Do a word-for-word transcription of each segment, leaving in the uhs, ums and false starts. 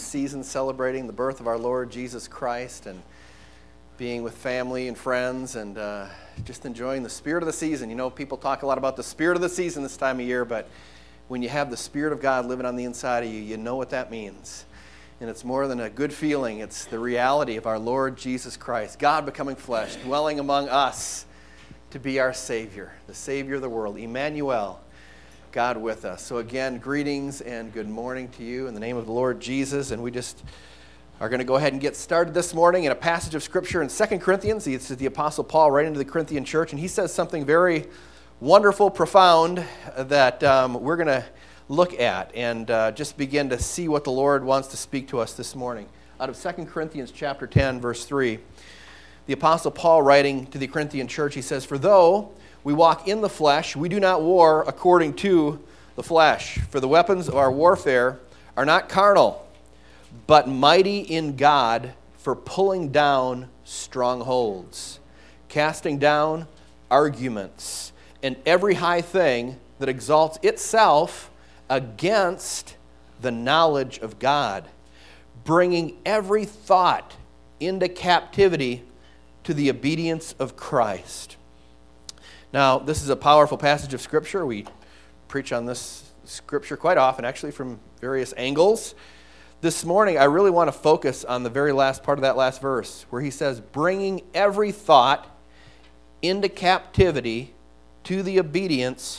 season celebrating the birth of our Lord Jesus Christ and being with family and friends and uh, just enjoying the spirit of the season. You know, people talk a lot about the spirit of the season this time of year, but when you have the Spirit of God living on the inside of you, you know what that means. And it's more than a good feeling. It's the reality of our Lord Jesus Christ, God becoming flesh, dwelling among us to be our Savior, the Savior of the world, Emmanuel, God with us. So again, greetings and good morning to you in the name of the Lord Jesus. And we just are going to go ahead and get started this morning in a passage of Scripture in Second Corinthians. It's the Apostle Paul writing to the Corinthian church, and he says something very wonderful, profound, that um, we're going to look at and uh, just begin to see what the Lord wants to speak to us this morning. Out of Second Corinthians chapter ten, verse three, the Apostle Paul writing to the Corinthian church, he says, "For though we walk in the flesh, we do not war according to the flesh. For the weapons of our warfare are not carnal, but mighty in God for pulling down strongholds, casting down arguments, and every high thing that exalts itself against the knowledge of God, bringing every thought into captivity to the obedience of Christ." Now, this is a powerful passage of Scripture. We preach on this Scripture quite often, actually, from various angles. This morning, I really want to focus on the very last part of that last verse, where he says, bringing every thought into captivity to the obedience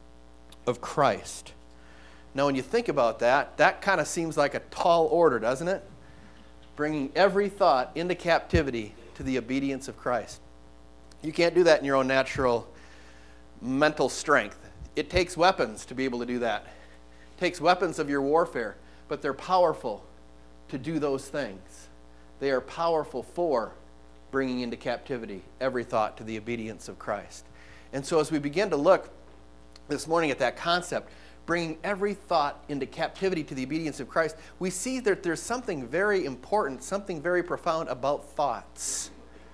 of Christ. Now, when you think about that, that kind of seems like a tall order, doesn't it? Bringing every thought into captivity to the obedience of Christ. You can't do that in your own natural mental strength. It takes weapons to be able to do that. It takes weapons of your warfare, but they're powerful to do those things. They are powerful for bringing into captivity every thought to the obedience of Christ. And so as we begin to look this morning at that concept, bringing every thought into captivity to the obedience of Christ, we see that there's something very important, something very profound about thoughts.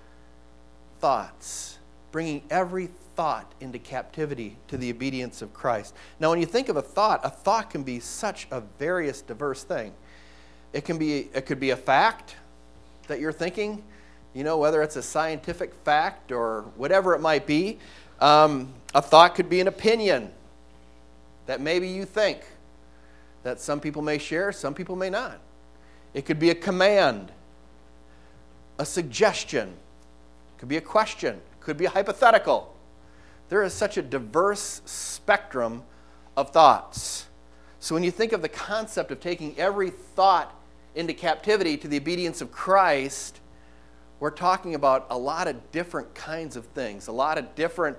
Thoughts. Bringing every thought into captivity to the obedience of Christ. Now, when you think of a thought, a thought can be such a various, diverse thing. It can be, it could be a fact that you're thinking, you know, whether it's a scientific fact or whatever it might be. Um, a thought could be an opinion that maybe you think that some people may share, some people may not. It could be a command, a suggestion, it could be a question, it could be a hypothetical. There is such a diverse spectrum of thoughts. So when you think of the concept of taking every thought into captivity to the obedience of Christ, we're talking about a lot of different kinds of things, a lot of different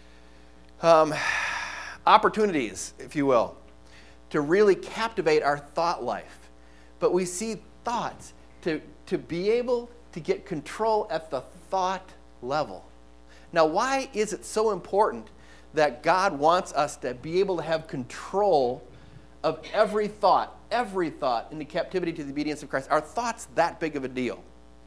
um, opportunities, if you will, to really captivate our thought life. But we see thoughts to, to be able to get control at the thought level. Now, why is it so important that God wants us to be able to have control of every thought, every thought into captivity to the obedience of Christ? Are thoughts that big of a deal?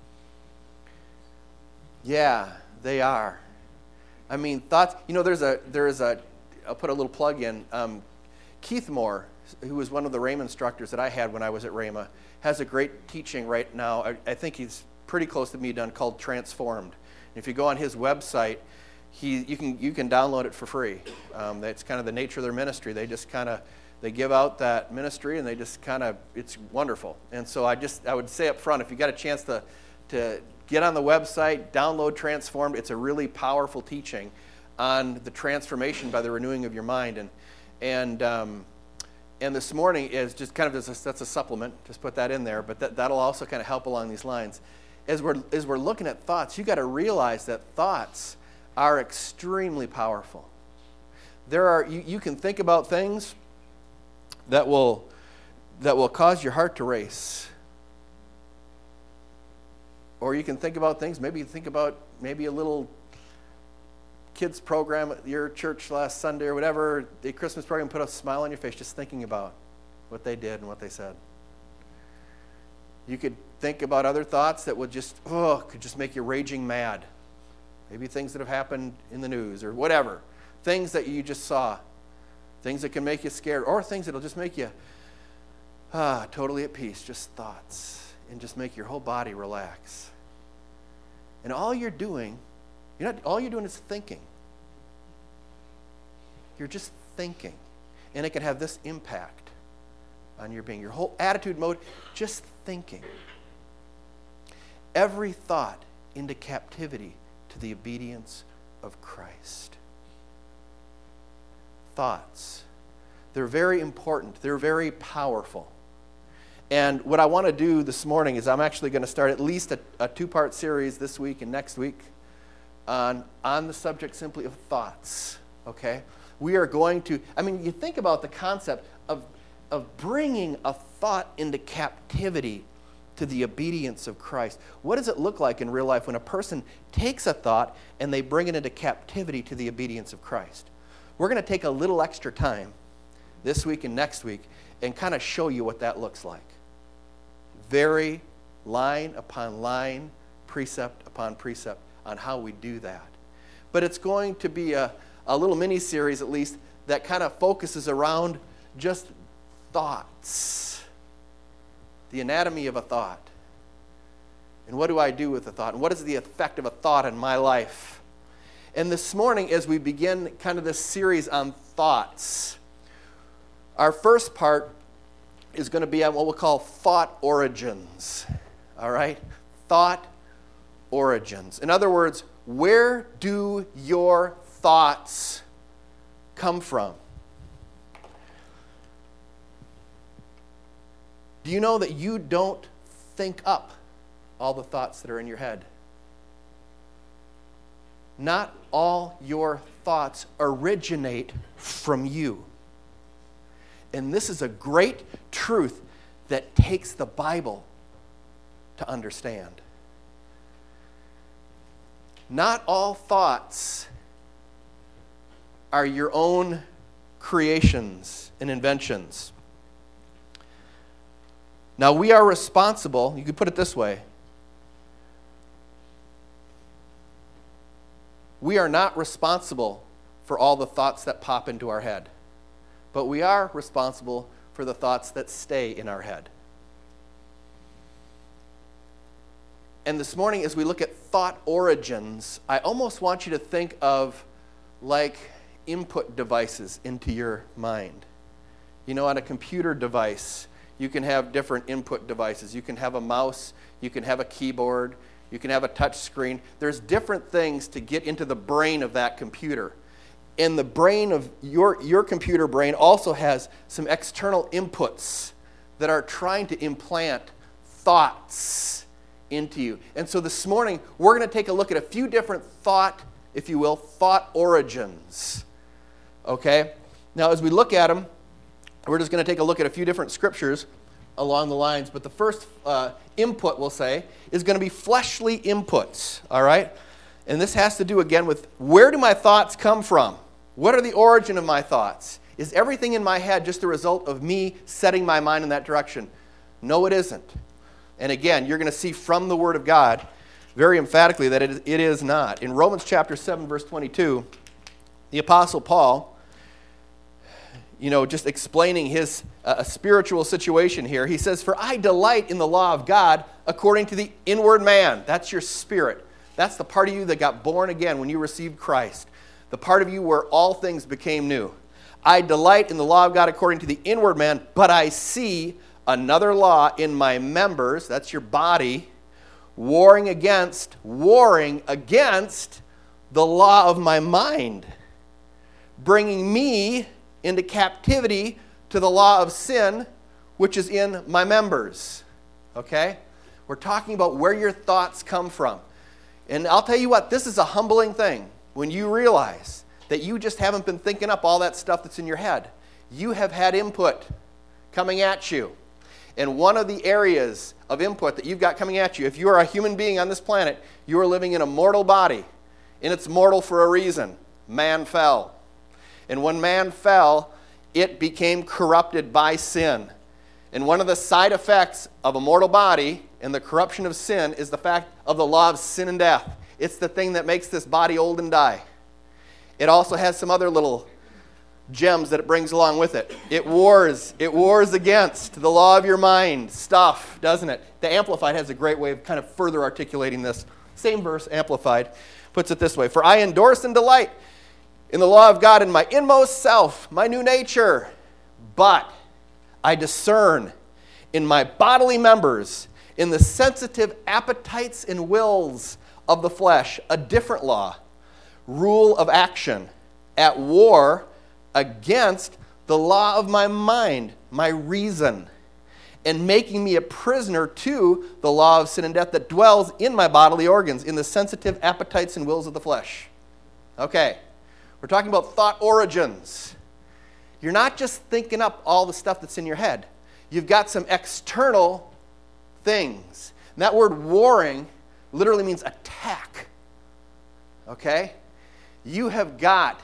Yeah, they are. I mean, thoughts, you know, there's a, there's a, I'll put a little plug in. Um, Keith Moore, who was one of the Rhema instructors that I had when I was at Rhema, has a great teaching right now. I, I think he's pretty close to me done, called Transformed. If you go on his website, he you can you can download it for free. Um, that's kind of the nature of their ministry. They just kind of they give out that ministry, and they just kind of it's wonderful. And so I just I would say up front, if you got a chance to to get on the website, download Transformed. It's a really powerful teaching on the transformation by the renewing of your mind. And and um, and this morning is just kind of as a, that's a supplement. Just put that in there, but that that'll also kind of help along these lines. As we're as we're looking at thoughts, you got to realize that thoughts are extremely powerful. There are you, you can think about things that will that will cause your heart to race. Or you can think about things, maybe you think about maybe a little kids program at your church last Sunday or whatever, the Christmas program, put a smile on your face just thinking about what they did and what they said. You could think about other thoughts that would just, oh, could just make you raging mad. Maybe things that have happened in the news or whatever. Things that you just saw. Things that can make you scared, or things that will just make you Ah, totally at peace, just thoughts. And just make your whole body relax. And all you're doing, you're not, all you're doing is thinking. You're just thinking. And it can have this impact on your being. Your whole attitude mode, just thinking. Every thought into captivity to the obedience of Christ. Thoughts. They're very important. They're very powerful. And what I want to do this morning is I'm actually going to start at least a, a two-part series this week and next week on, on the subject simply of thoughts. Okay? We are going to, I mean, you think about the concept of, of bringing a thought into captivity to the obedience of Christ. What does it look like in real life when a person takes a thought and they bring it into captivity to the obedience of Christ? We're going to take a little extra time this week and next week and kind of show you what that looks like. Very line upon line, precept upon precept on how we do that. But it's going to be a, a little mini-series at least that kind of focuses around just thoughts. The anatomy of a thought. And what do I do with a thought? And what is the effect of a thought in my life? And this morning, as we begin kind of this series on thoughts, our first part is going to be on what we'll call thought origins. All right? Thought origins. In other words, where do your thoughts come from? Do you know that you don't think up all the thoughts that are in your head? Not all your thoughts originate from you. And this is a great truth that takes the Bible to understand. Not all thoughts are your own creations and inventions. Now, we are responsible, you could put it this way. We are not responsible for all the thoughts that pop into our head, but we are responsible for the thoughts that stay in our head. And this morning, as we look at thought origins, I almost want you to think of like input devices into your mind. You know, on a computer device, you can have different input devices. You can have a mouse, you can have a keyboard, you can have a touch screen. There's different things to get into the brain of that computer. And the brain of your, your computer brain also has some external inputs that are trying to implant thoughts into you. And so this morning, we're going to take a look at a few different thought, if you will, thought origins. Okay? Now, as we look at them, we're just going to take a look at a few different scriptures along the lines. But the first uh, input, we'll say, is going to be fleshly inputs. All right? And this has to do, again, with where do my thoughts come from? What are the origin of my thoughts? Is everything in my head just a result of me setting my mind in that direction? No, it isn't. And again, you're going to see from the Word of God very emphatically that it, it is not. In Romans chapter seven, verse twenty-two, the Apostle Paul, you know, just explaining his uh, spiritual situation here, he says, "For I delight in the law of God according to the inward man." That's your spirit. That's the part of you that got born again when you received Christ. The part of you where all things became new. "I delight in the law of God according to the inward man, but I see another law in my members," that's your body, warring against, warring against the law of my mind, bringing me into captivity to the law of sin, which is in my members." Okay? We're talking about where your thoughts come from. And I'll tell you what, this is a humbling thing when you realize that you just haven't been thinking up all that stuff that's in your head. You have had input coming at you. And one of the areas of input that you've got coming at you, if you are a human being on this planet, you are living in a mortal body. And it's mortal for a reason. Man fell. And when man fell, it became corrupted by sin. And one of the side effects of a mortal body and the corruption of sin is the fact of the law of sin and death. It's the thing that makes this body old and die. It also has some other little gems that it brings along with it. It wars. It wars against the law of your mind stuff, doesn't it? The Amplified has a great way of kind of further articulating this. Same verse, Amplified, puts it this way. For I endorse and delight in the law of God in my inmost self, my new nature. But I discern in my bodily members, in the sensitive appetites and wills of the flesh, a different law, rule of action, at war against the law of my mind, my reason, and making me a prisoner to the law of sin and death that dwells in my bodily organs, in the sensitive appetites and wills of the flesh. Okay, we're talking about thought origins. You're not just thinking up all the stuff that's in your head. You've got some external things. And that word warring literally means attack. Okay? You have got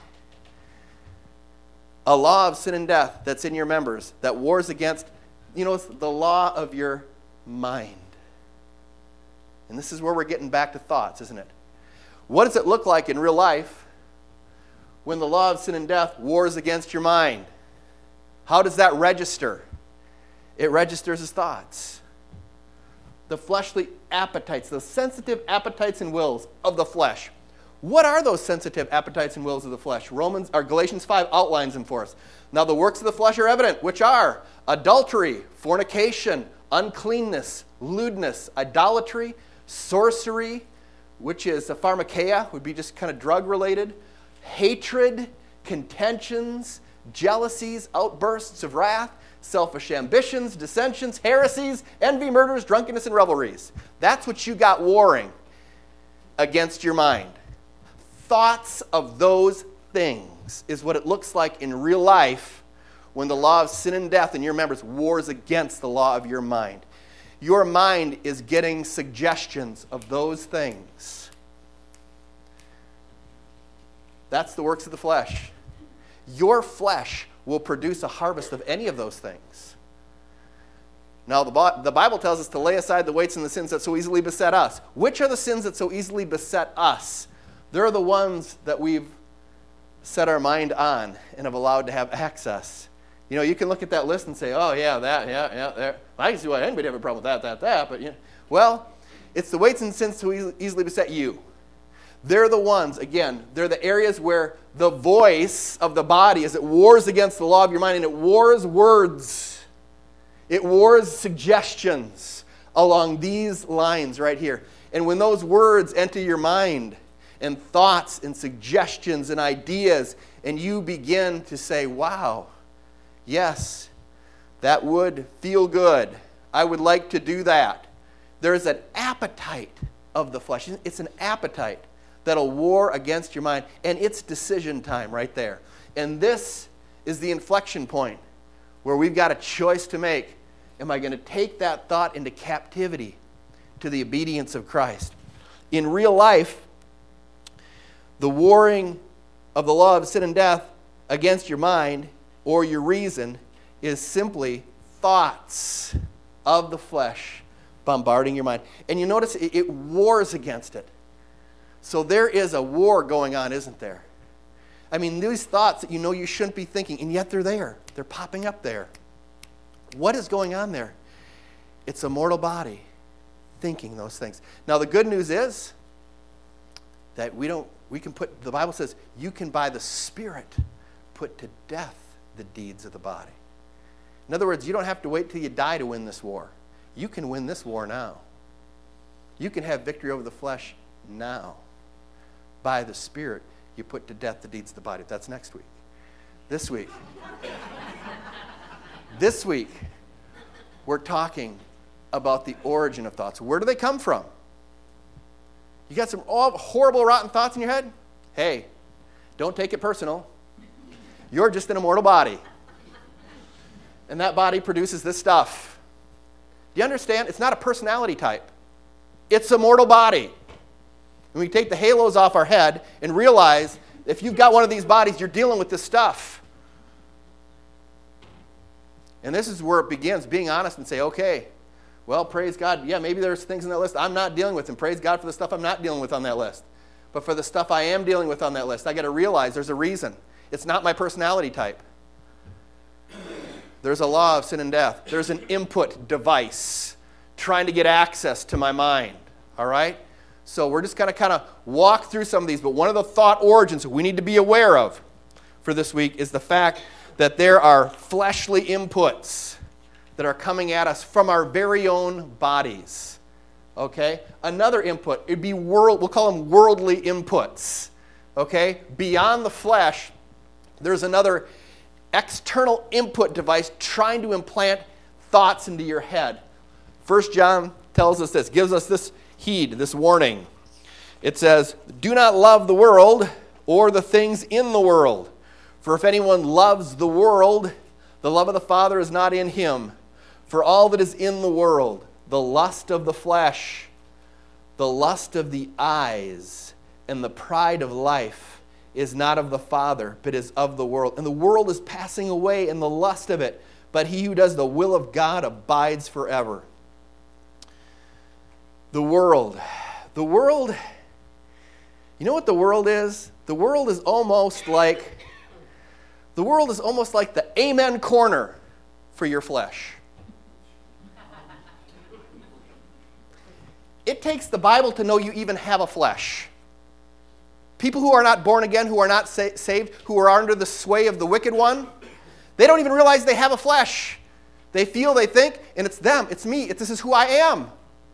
a law of sin and death that's in your members that wars against, you know, it's the law of your mind. And this is where we're getting back to thoughts, isn't it? What does it look like in real life when the law of sin and death wars against your mind? How does that register? It registers as thoughts. The fleshly appetites, the sensitive appetites and wills of the flesh. What are those sensitive appetites and wills of the flesh? Romans or Galatians five outlines them for us. Now the works of the flesh are evident, which are adultery, fornication, uncleanness, lewdness, idolatry, sorcery, which is a pharmakeia, would be just kind of drug related, hatred, contentions, jealousies, outbursts of wrath, selfish ambitions, dissensions, heresies, envy, murders, drunkenness, and revelries. That's what you got warring against your mind. Thoughts of those things is what it looks like in real life when the law of sin and death in your members wars against the law of your mind. Your mind is getting suggestions of those things. That's the works of the flesh. Your flesh will produce a harvest of any of those things. Now, the, the Bible tells us to lay aside the weights and the sins that so easily beset us. Which are the sins that so easily beset us? They're the ones that we've set our mind on and have allowed to have access. You know, you can look at that list and say, oh, yeah, that, yeah, yeah, there. I can see why anybody have a problem with that, that, that. But, you know, well, it's the weights and sins so easily, easily beset you. They're the ones, again, they're the areas where the voice of the body is it wars against the law of your mind, and it wars words. It wars suggestions along these lines right here. And when those words enter your mind, and thoughts and suggestions and ideas, and you begin to say, wow, yes, that would feel good. I would like to do that. There's an appetite of the flesh. It's an appetite that'll war against your mind, and it's decision time right there. And this is the inflection point where we've got a choice to make. Am I going to take that thought into captivity to the obedience of Christ? In real life, the warring of the law of sin and death against your mind or your reason is simply thoughts of the flesh bombarding your mind. And you notice it, it wars against it. So there is a war going on, isn't there? I mean, these thoughts that you know you shouldn't be thinking, and yet they're there. They're popping up there. What is going on there? It's a mortal body thinking those things. Now, the good news is that we don't We can put, the Bible says, you can by the Spirit put to death the deeds of the body. In other words, you don't have to wait till you die to win this war. You can win this war now. You can have victory over the flesh now. By the Spirit, you put to death the deeds of the body. That's next week. This week. This week, we're talking about the origin of thoughts. Where do they come from? You got some all horrible, rotten thoughts in your head? Hey, don't take it personal. You're just an immortal body. And that body produces this stuff. Do you understand? It's not a personality type. It's a mortal body. And we take the halos off our head and realize if you've got one of these bodies, you're dealing with this stuff. And this is where it begins, being honest and say, okay, well, praise God. Yeah, maybe there's things in that list I'm not dealing with, and praise God for the stuff I'm not dealing with on that list. But for the stuff I am dealing with on that list, I got to realize there's a reason. It's not my personality type. There's a law of sin and death. There's an input device trying to get access to my mind, all right? So we're just going to kind of walk through some of these, but one of the thought origins we need to be aware of for this week is the fact that there are fleshly inputs that are coming at us from our very own bodies, okay? Another input, it'd be world, we'll call them worldly inputs, okay? Beyond the flesh, there's another external input device trying to implant thoughts into your head. First John tells us this, gives us this heed, this warning. It says, do not love the world or the things in the world. For if anyone loves the world, the love of the Father is not in him. For all that is in the world, the lust of the flesh, the lust of the eyes, and the pride of life is not of the Father, but is of the world. And the world is passing away in the lust of it, but he who does the will of God abides forever. The world. The world, you know what the world is? The world is almost like, the world is almost like the amen corner for your flesh. It takes the Bible to know you even have a flesh. People who are not born again, who are not sa- saved, who are under the sway of the wicked one, they don't even realize they have a flesh. They feel, they think, and it's them, it's me, it's, this is who I am.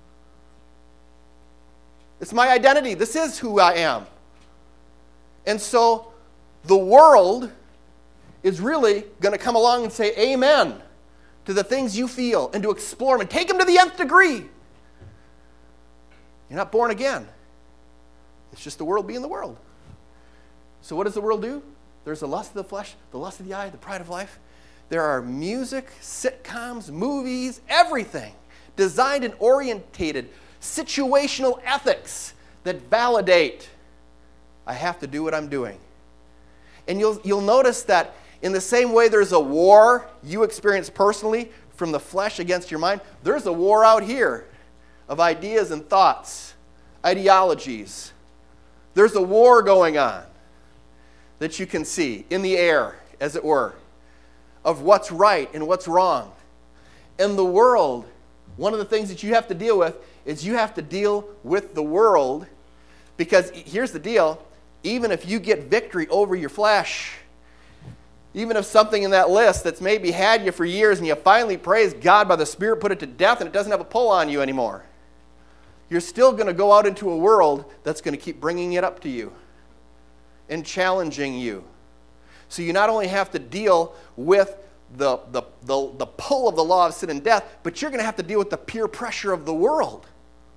It's my identity. This is who I am. And so the world is really going to come along and say amen to the things you feel and to explore them and take them to the nth degree. You're not born again. It's just the world being the world. So what does the world do? There's the lust of the flesh, the lust of the eye, the pride of life. There are music, sitcoms, movies, everything designed and orientated, situational ethics that validate I have to do what I'm doing. And you'll, you'll notice that in the same way there's a war you experience personally from the flesh against your mind, there's a war out here of ideas and thoughts, ideologies. There's a war going on that you can see in the air, as it were, of what's right and what's wrong. In the world, one of the things that you have to deal with is you have to deal with the world, because here's the deal, even if you get victory over your flesh, even if something in that list that's maybe had you for years and you finally, praise God, by the Spirit put it to death and it doesn't have a pull on you anymore, you're still going to go out into a world that's going to keep bringing it up to you and challenging you. So you not only have to deal with the, the, the, the pull of the law of sin and death, but you're going to have to deal with the peer pressure of the world.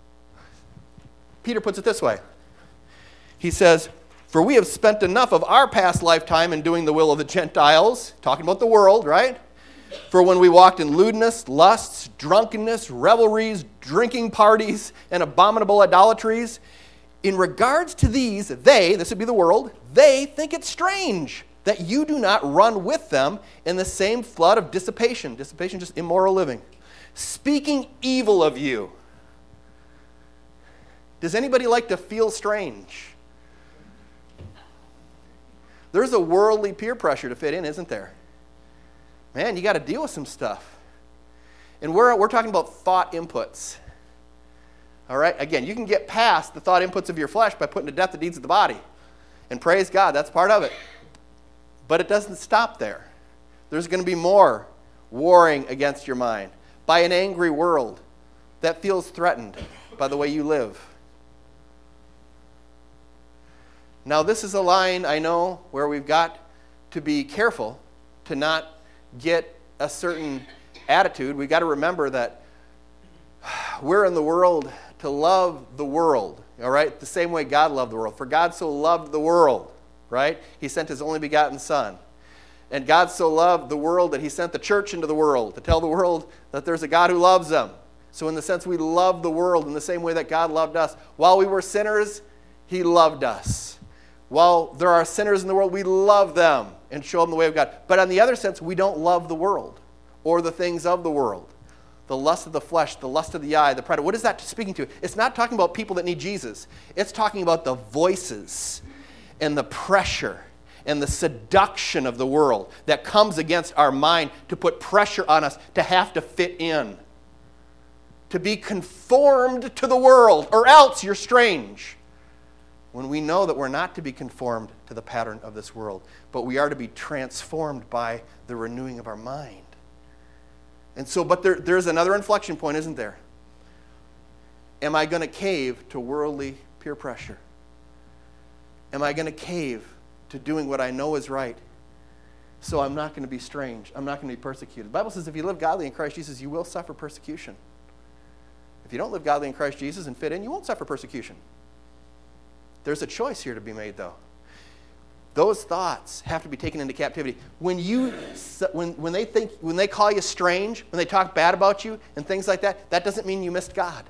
Peter puts it this way. He says, for we have spent enough of our past lifetime in doing the will of the Gentiles, talking about the world, right? For when we walked in lewdness, lusts, drunkenness, revelries, drinking parties, and abominable idolatries, in regards to these, they, this would be the world, they think it strange that you do not run with them in the same flood of dissipation. Dissipation, just immoral living. Speaking evil of you. Does anybody like to feel strange? There's a worldly peer pressure to fit in, isn't there? Man, you got to deal with some stuff. And we're, we're talking about thought inputs. All right? Again, you can get past the thought inputs of your flesh by putting to death the deeds of the body. And praise God, that's part of it. But it doesn't stop there. There's going to be more warring against your mind by an angry world that feels threatened by the way you live. Now, this is a line, I know, where we've got to be careful to not get a certain attitude. We've got to remember that we're in the world to love the world, all right? The same way God loved the world. For God so loved the world, right? He sent his only begotten Son. And God so loved the world that he sent the church into the world to tell the world that there's a God who loves them. So in the sense we love the world in the same way that God loved us. While we were sinners, he loved us. While there are sinners in the world, we love them and show them the way of God. But on the other sense, we don't love the world or the things of the world. The lust of the flesh, the lust of the eye, the pride. What is that speaking to? It's not talking about people that need Jesus. It's talking about the voices and the pressure and the seduction of the world that comes against our mind to put pressure on us to have to fit in, to be conformed to the world, or else you're strange. When we know that we're not to be conformed to the pattern of this world, but we are to be transformed by the renewing of our mind. And so, but there, there's another inflection point, isn't there? Am I going to cave to worldly peer pressure? Am I going to cave to doing what I know is right? So I'm not going to be strange. I'm not going to be persecuted. The Bible says if you live godly in Christ Jesus, you will suffer persecution. If you don't live godly in Christ Jesus and fit in, you won't suffer persecution. There's a choice here to be made, though. Those thoughts have to be taken into captivity. When you, when, when they think, when they call you strange, when they talk bad about you and things like that, that doesn't mean you missed God.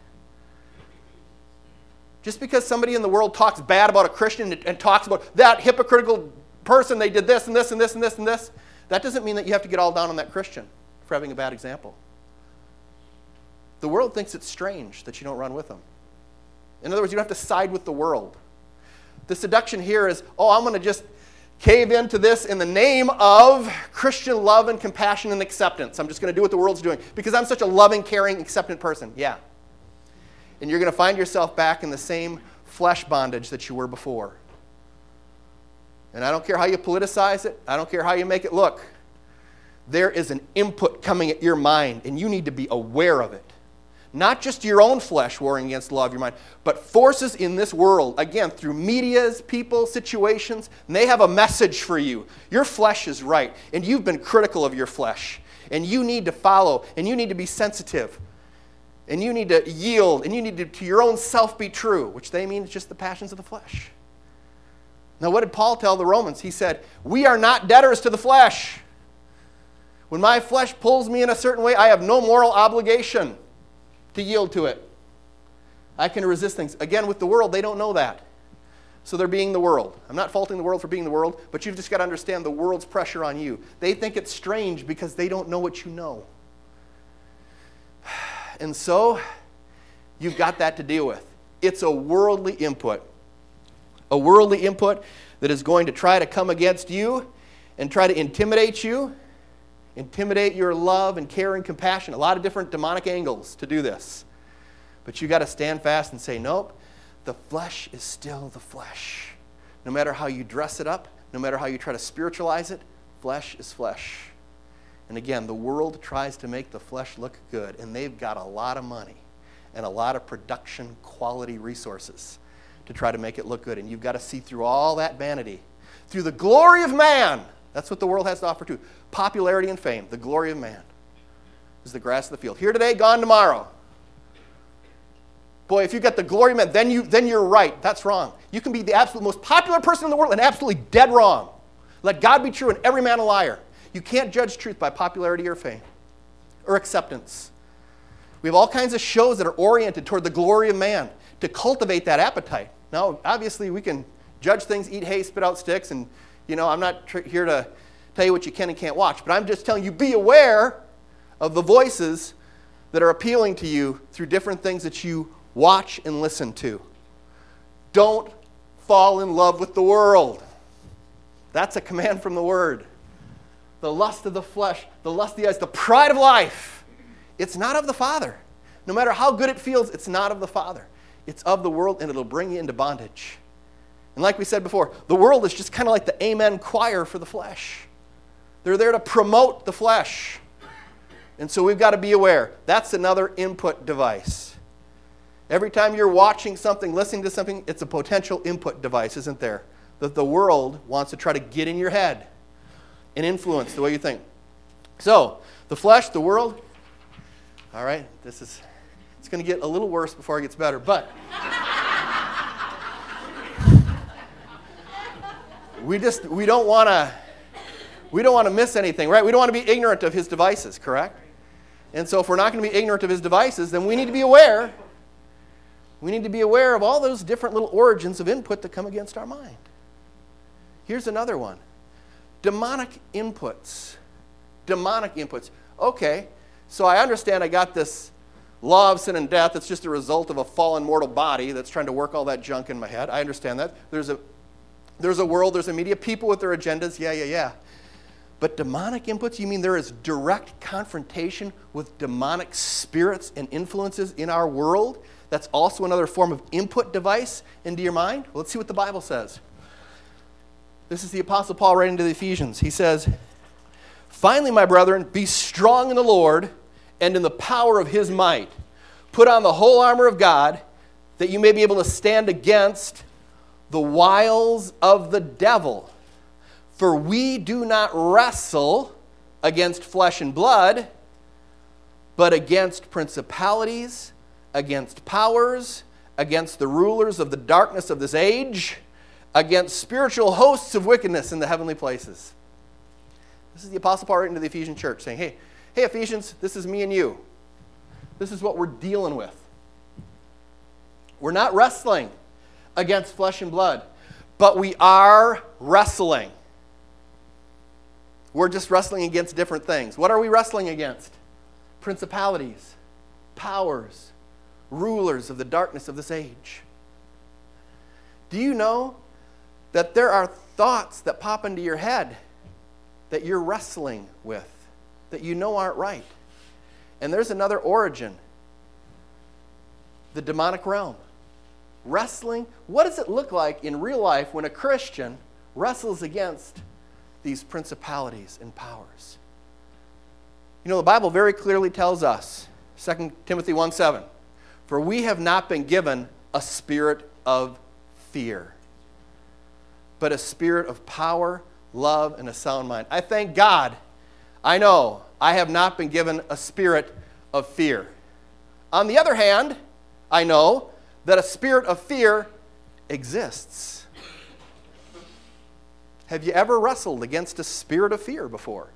Just because somebody in the world talks bad about a Christian and, and talks about that hypocritical person, they did this and this and this and this and this, that doesn't mean that you have to get all down on that Christian for having a bad example. The world thinks it's strange that you don't run with them. In other words, you don't have to side with the world. The seduction here is, oh, I'm going to just cave into this in the name of Christian love and compassion and acceptance. I'm just going to do what the world's doing because I'm such a loving, caring, acceptant person. Yeah. And you're going to find yourself back in the same flesh bondage that you were before. And I don't care how you politicize it. I don't care how you make it look. There is an input coming at your mind, and you need to be aware of it. Not just your own flesh warring against the law of your mind, but forces in this world, again, through medias, people, situations, and they have a message for you. Your flesh is right, and you've been critical of your flesh, and you need to follow, and you need to be sensitive, and you need to yield, and you need to, to your own self be true, which they mean is just the passions of the flesh. Now, what did Paul tell the Romans? He said, we are not debtors to the flesh. When my flesh pulls me in a certain way, I have no moral obligation to yield to it. I can resist things. Again, with the world, they don't know that. So they're being the world. I'm not faulting the world for being the world, but you've just got to understand the world's pressure on you. They think it's strange because they don't know what you know. And so, you've got that to deal with. It's a worldly input. A worldly input that is going to try to come against you and try to intimidate you, intimidate your love and care and compassion. A lot of different demonic angles to do this. But you got to stand fast and say, nope, the flesh is still the flesh. No matter how you dress it up, no matter how you try to spiritualize it, flesh is flesh. And again, the world tries to make the flesh look good, and they've got a lot of money and a lot of production quality resources to try to make it look good. And you've got to see through all that vanity, through the glory of man. That's what the world has to offer too. Popularity and fame, the glory of man is the grass of the field. Here today, gone tomorrow. Boy, if you got the glory of man, then, you, then you're right. That's wrong. You can be the absolute most popular person in the world and absolutely dead wrong. Let God be true and every man a liar. You can't judge truth by popularity or fame or acceptance. We have all kinds of shows that are oriented toward the glory of man to cultivate that appetite. Now, obviously, we can judge things, eat hay, spit out sticks, and, you know, I'm not tr- here to tell you what you can and can't watch, but I'm just telling you, be aware of the voices that are appealing to you through different things that you watch and listen to. Don't fall in love with the world. That's a command from the Word. The lust of the flesh, the lust of the eyes, the pride of life. It's not of the Father. No matter how good it feels, it's not of the Father. It's of the world, and it'll bring you into bondage. And like we said before, the world is just kind of like the amen choir for the flesh. They're there to promote the flesh. And so we've got to be aware. That's another input device. Every time you're watching something, listening to something, it's a potential input device, isn't there? That the world wants to try to get in your head and influence the way you think. So, the flesh, the world, all right, this is, it's going to get a little worse before it gets better, but we just, we don't want to, we don't want to miss anything, right? We don't want to be ignorant of his devices, correct? And so if we're not going to be ignorant of his devices, then we need to be aware. We need to be aware of all those different little origins of input that come against our mind. Here's another one. Demonic inputs. Demonic inputs. Okay, so I understand I got this law of sin and death that's just a result of a fallen mortal body that's trying to work all that junk in my head. I understand that. There's a There's a world, there's a media, people with their agendas, yeah, yeah, yeah. But demonic inputs, you mean there is direct confrontation with demonic spirits and influences in our world? That's also another form of input device into your mind? Well, let's see what the Bible says. This is the Apostle Paul writing to the Ephesians. He says, "Finally, my brethren, be strong in the Lord and in the power of his might. Put on the whole armor of God, that you may be able to stand against the wiles of the devil. For we do not wrestle against flesh and blood, but against principalities, against powers, against the rulers of the darkness of this age, against spiritual hosts of wickedness in the heavenly places." This is the Apostle Paul writing to the Ephesian church saying, hey, hey Ephesians, this is me and you. This is what we're dealing with. We're not wrestling against flesh and blood, but we are wrestling. We're just wrestling against different things. What are we wrestling against? Principalities, powers, rulers of the darkness of this age. Do you know that there are thoughts that pop into your head that you're wrestling with, that you know aren't right? And there's another origin, the demonic realm. Wrestling, what does it look like in real life when a Christian wrestles against these principalities and powers? You know, the Bible very clearly tells us, Second Timothy one seven, "For we have not been given a spirit of fear, but a spirit of power, love, and a sound mind." I thank God, I know I have not been given a spirit of fear. On the other hand, I know that a spirit of fear exists. Have you ever wrestled against a spirit of fear before?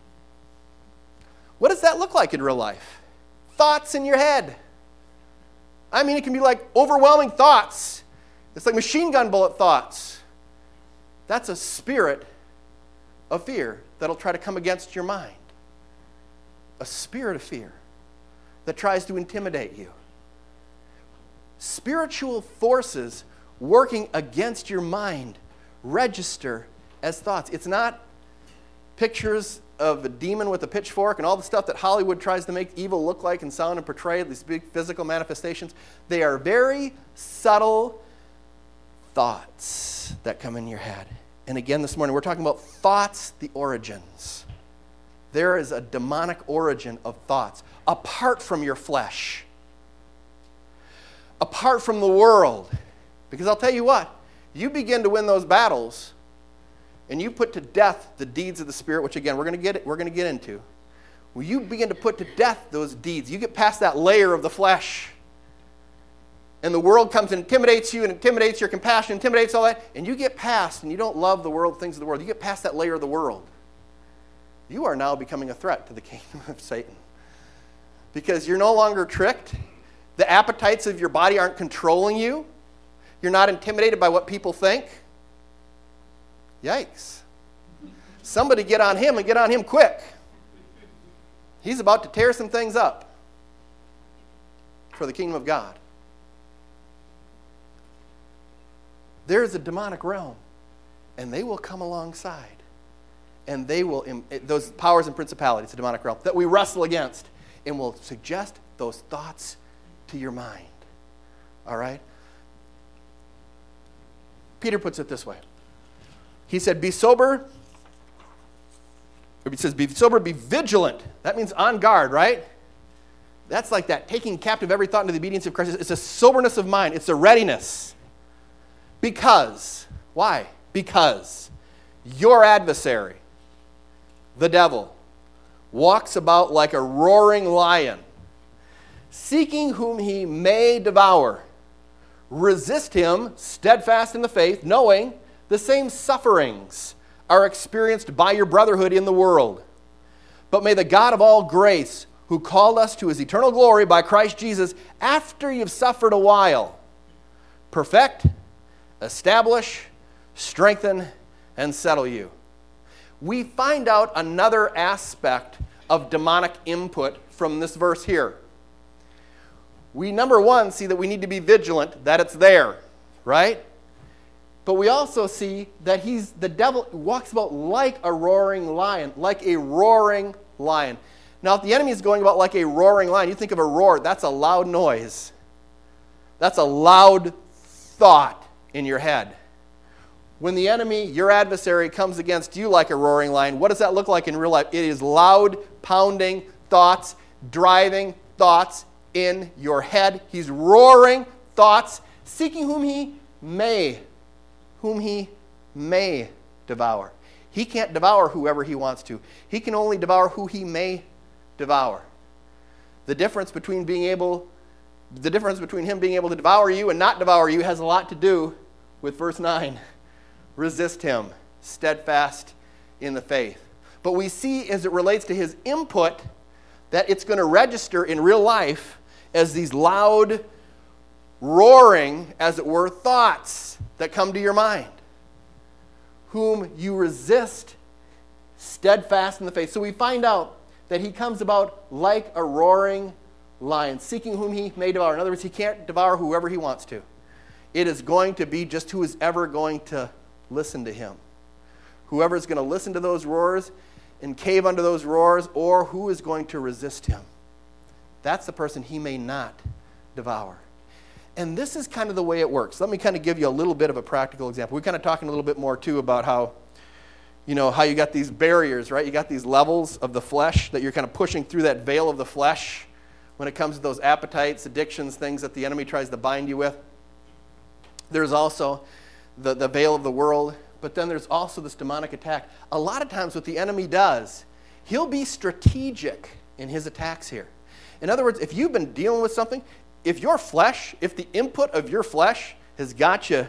What does that look like in real life? Thoughts in your head. I mean, it can be like overwhelming thoughts. It's like machine gun bullet thoughts. That's a spirit of fear that'll try to come against your mind. A spirit of fear that tries to intimidate you. Spiritual forces working against your mind register as thoughts. It's not pictures of a demon with a pitchfork and all the stuff that Hollywood tries to make evil look like and sound and portray, these big physical manifestations. They are very subtle thoughts that come in your head. And again, this morning, we're talking about thoughts, the origins. There is a demonic origin of thoughts apart from your flesh, apart from the world. Because I'll tell you what, you begin to win those battles and you put to death the deeds of the Spirit, which again, we're going to get we're going to get into. When you begin to put to death those deeds, you get past that layer of the flesh. And the world comes and intimidates you and intimidates your compassion, intimidates all that, and you get past, and you don't love the world, things of the world. You get past that layer of the world. You are now becoming a threat to the kingdom of Satan. Because you're no longer tricked. The appetites of your body aren't controlling you. You're not intimidated by what people think. Yikes. Somebody get on him and get on him quick. He's about to tear some things up for the kingdom of God. There's a demonic realm, and they will come alongside. And they will, those powers and principalities, the demonic realm, that we wrestle against, and will suggest those thoughts to your mind. All right? Peter puts it this way. He said, be sober, or he says, be sober, be vigilant. That means on guard, right? That's like that, taking captive every thought into the obedience of Christ. It's a soberness of mind. It's a readiness. Because, why? Because your adversary, the devil, walks about like a roaring lion, seeking whom he may devour. Resist him, steadfast in the faith, knowing the same sufferings are experienced by your brotherhood in the world. But may the God of all grace, who called us to his eternal glory by Christ Jesus, after you've suffered a while, perfect, establish, strengthen, and settle you. We find out another aspect of demonic input from this verse here. We, number one, see that we need to be vigilant, that it's there, right? But we also see that he's the devil walks about like a roaring lion, like a roaring lion. Now, if the enemy is going about like a roaring lion, you think of a roar, that's a loud noise. That's a loud thought in your head. When the enemy, your adversary, comes against you like a roaring lion, what does that look like in real life? It is loud, pounding thoughts, driving thoughts in your head. He's roaring thoughts, seeking whom he may, whom he may devour. He can't devour whoever he wants to. He can only devour who he may devour. The difference between being able, the difference between him being able to devour you and not devour you has a lot to do with verse nine. Resist him, steadfast in the faith. But we see as it relates to his input that it's going to register in real life as these loud, roaring, as it were, thoughts that come to your mind. Whom you resist, steadfast in the faith. So we find out that he comes about like a roaring lion, seeking whom he may devour. In other words, he can't devour whoever he wants to. It is going to be just who is ever going to listen to him. Whoever is going to listen to those roars and cave under those roars, or who is going to resist him. That's the person he may not devour. And this is kind of the way it works. Let me kind of give you a little bit of a practical example. We're kind of talking a little bit more, too, about how, you know, how you got these barriers, right? You got these levels of the flesh that you're kind of pushing through that veil of the flesh when it comes to those appetites, addictions, things that the enemy tries to bind you with. There's also the, the veil of the world, but then there's also this demonic attack. A lot of times what the enemy does, he'll be strategic in his attacks here. In other words, if you've been dealing with something, if your flesh, if the input of your flesh has got you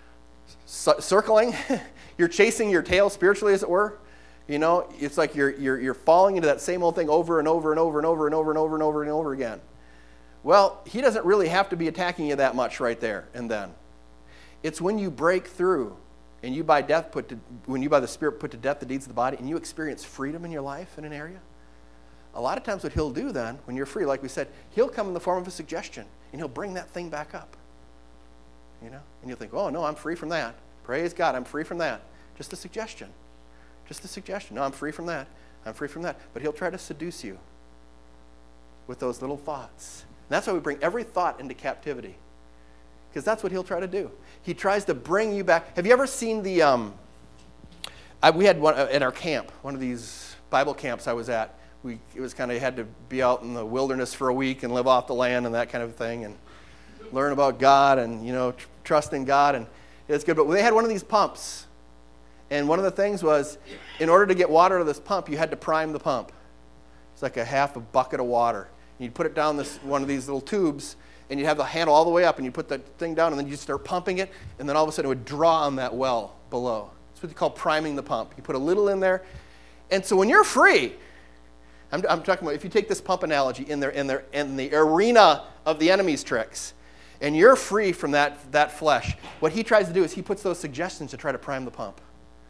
c- circling, you're chasing your tail spiritually, as it were, you know, it's like you're, you're, you're falling into that same old thing over and over and over and over and over and over and over and over again. Well, he doesn't really have to be attacking you that much right there and then. It's when you break through and you by death put to, when you by the Spirit put to death the deeds of the body and you experience freedom in your life in an area. A lot of times what he'll do then, when you're free, like we said, he'll come in the form of a suggestion and he'll bring that thing back up. You know? And you'll think, oh, no, I'm free from that. Praise God, I'm free from that. Just a suggestion. Just a suggestion. No, I'm free from that. I'm free from that. But he'll try to seduce you with those little thoughts. And that's why we bring every thought into captivity. Because that's what he'll try to do. He tries to bring you back. Have you ever seen the, um, I, we had one at our camp, one of these Bible camps I was at. We, it was kind of, had to be out in the wilderness for a week and live off the land and that kind of thing and learn about God and, you know, tr- trust in God. And it's good. But they had one of these pumps. And one of the things was, in order to get water out of this pump, you had to prime the pump. It's like a half a bucket of water. And you'd put it down this one of these little tubes, and you'd have the handle all the way up, and you put the thing down, and then you start pumping it, and then all of a sudden it would draw on that well below. That's what they call priming the pump. You put a little in there. And so when you're free, I'm, I'm talking about if you take this pump analogy in, there, in, there, in the arena of the enemy's tricks, and you're free from that, that flesh, what he tries to do is he puts those suggestions to try to prime the pump.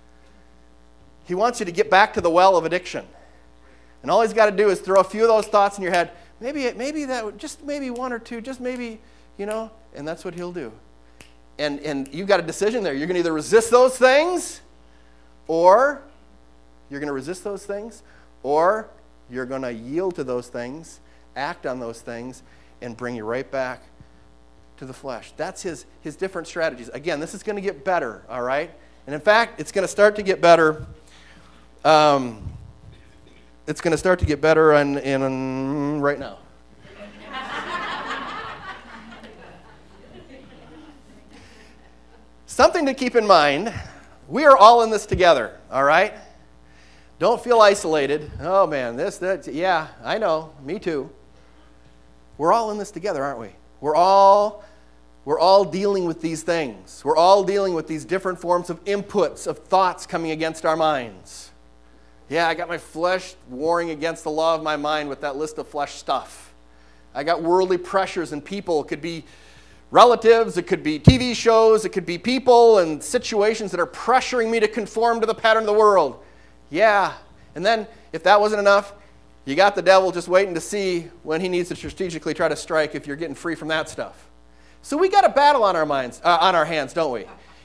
He wants you to get back to the well of addiction. And all he's got to do is throw a few of those thoughts in your head. Maybe maybe that, just maybe one or two, just maybe, you know, and that's what he'll do. And, and you've got a decision there. You're going to either resist those things, or you're going to resist those things, or you're going to yield to those things, act on those things, and bring you right back to the flesh. That's his, his different strategies. Again, this is going to get better, all right? And in fact, it's going to start to get better. Um, it's going to start to get better in, in right now. Something to keep in mind, we are all in this together, all right? Don't feel isolated. Oh, man, this, that, yeah, I know, me too. We're all in this together, aren't we? We're all, we're all dealing with these things. We're all dealing with these different forms of inputs, of thoughts coming against our minds. Yeah, I got my flesh warring against the law of my mind with that list of flesh stuff. I got worldly pressures and people. It could be relatives, it could be T V shows, it could be people and situations that are pressuring me to conform to the pattern of the world. Yeah, and then if that wasn't enough, you got the devil just waiting to see when he needs to strategically try to strike if you're getting free from that stuff. So we got a battle on our minds, uh, on our hands, don't we?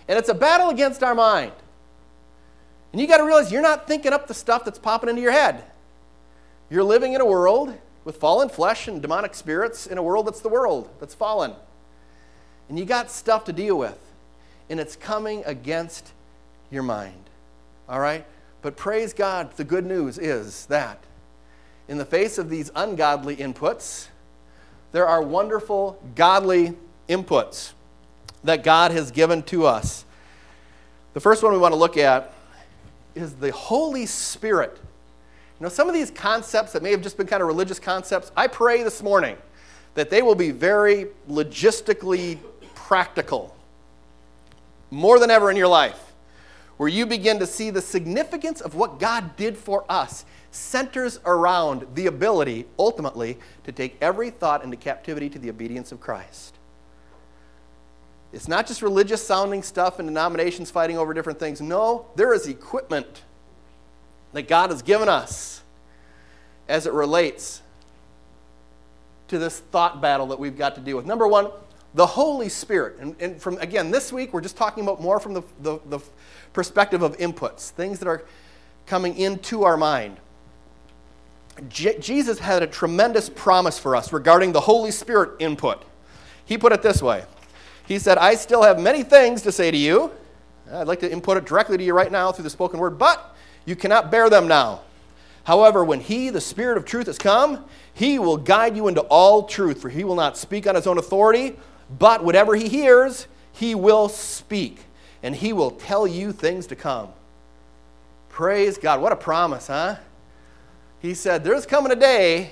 And it's a battle against our mind. And you got to realize you're not thinking up the stuff that's popping into your head. You're living in a world with fallen flesh and demonic spirits, in a world that's the world, that's fallen. And you got stuff to deal with. And it's coming against your mind. All right? But praise God, the good news is that in the face of these ungodly inputs, there are wonderful, godly inputs that God has given to us. The first one we want to look at is the Holy Spirit. You know, some of these concepts that may have just been kind of religious concepts, I pray this morning that they will be very logistically practical, more than ever in your life, where you begin to see the significance of what God did for us centers around the ability, ultimately, to take every thought into captivity to the obedience of Christ. It's not just religious sounding stuff and denominations fighting over different things. No, there is equipment that God has given us as it relates to this thought battle that we've got to deal with. Number one, the Holy Spirit. And, and from, again, this week we're just talking about more from the, the, the perspective of inputs, things that are coming into our mind. Je- Jesus had a tremendous promise for us regarding the Holy Spirit input. He put it this way. He said, I still have many things to say to you. I'd like to input it directly to you right now through the spoken word, but you cannot bear them now. However, when he, the Spirit of truth, has come, he will guide you into all truth, for he will not speak on his own authority, but whatever he hears, he will speak, and he will tell you things to come. Praise God. What a promise, huh? He said, there's coming a day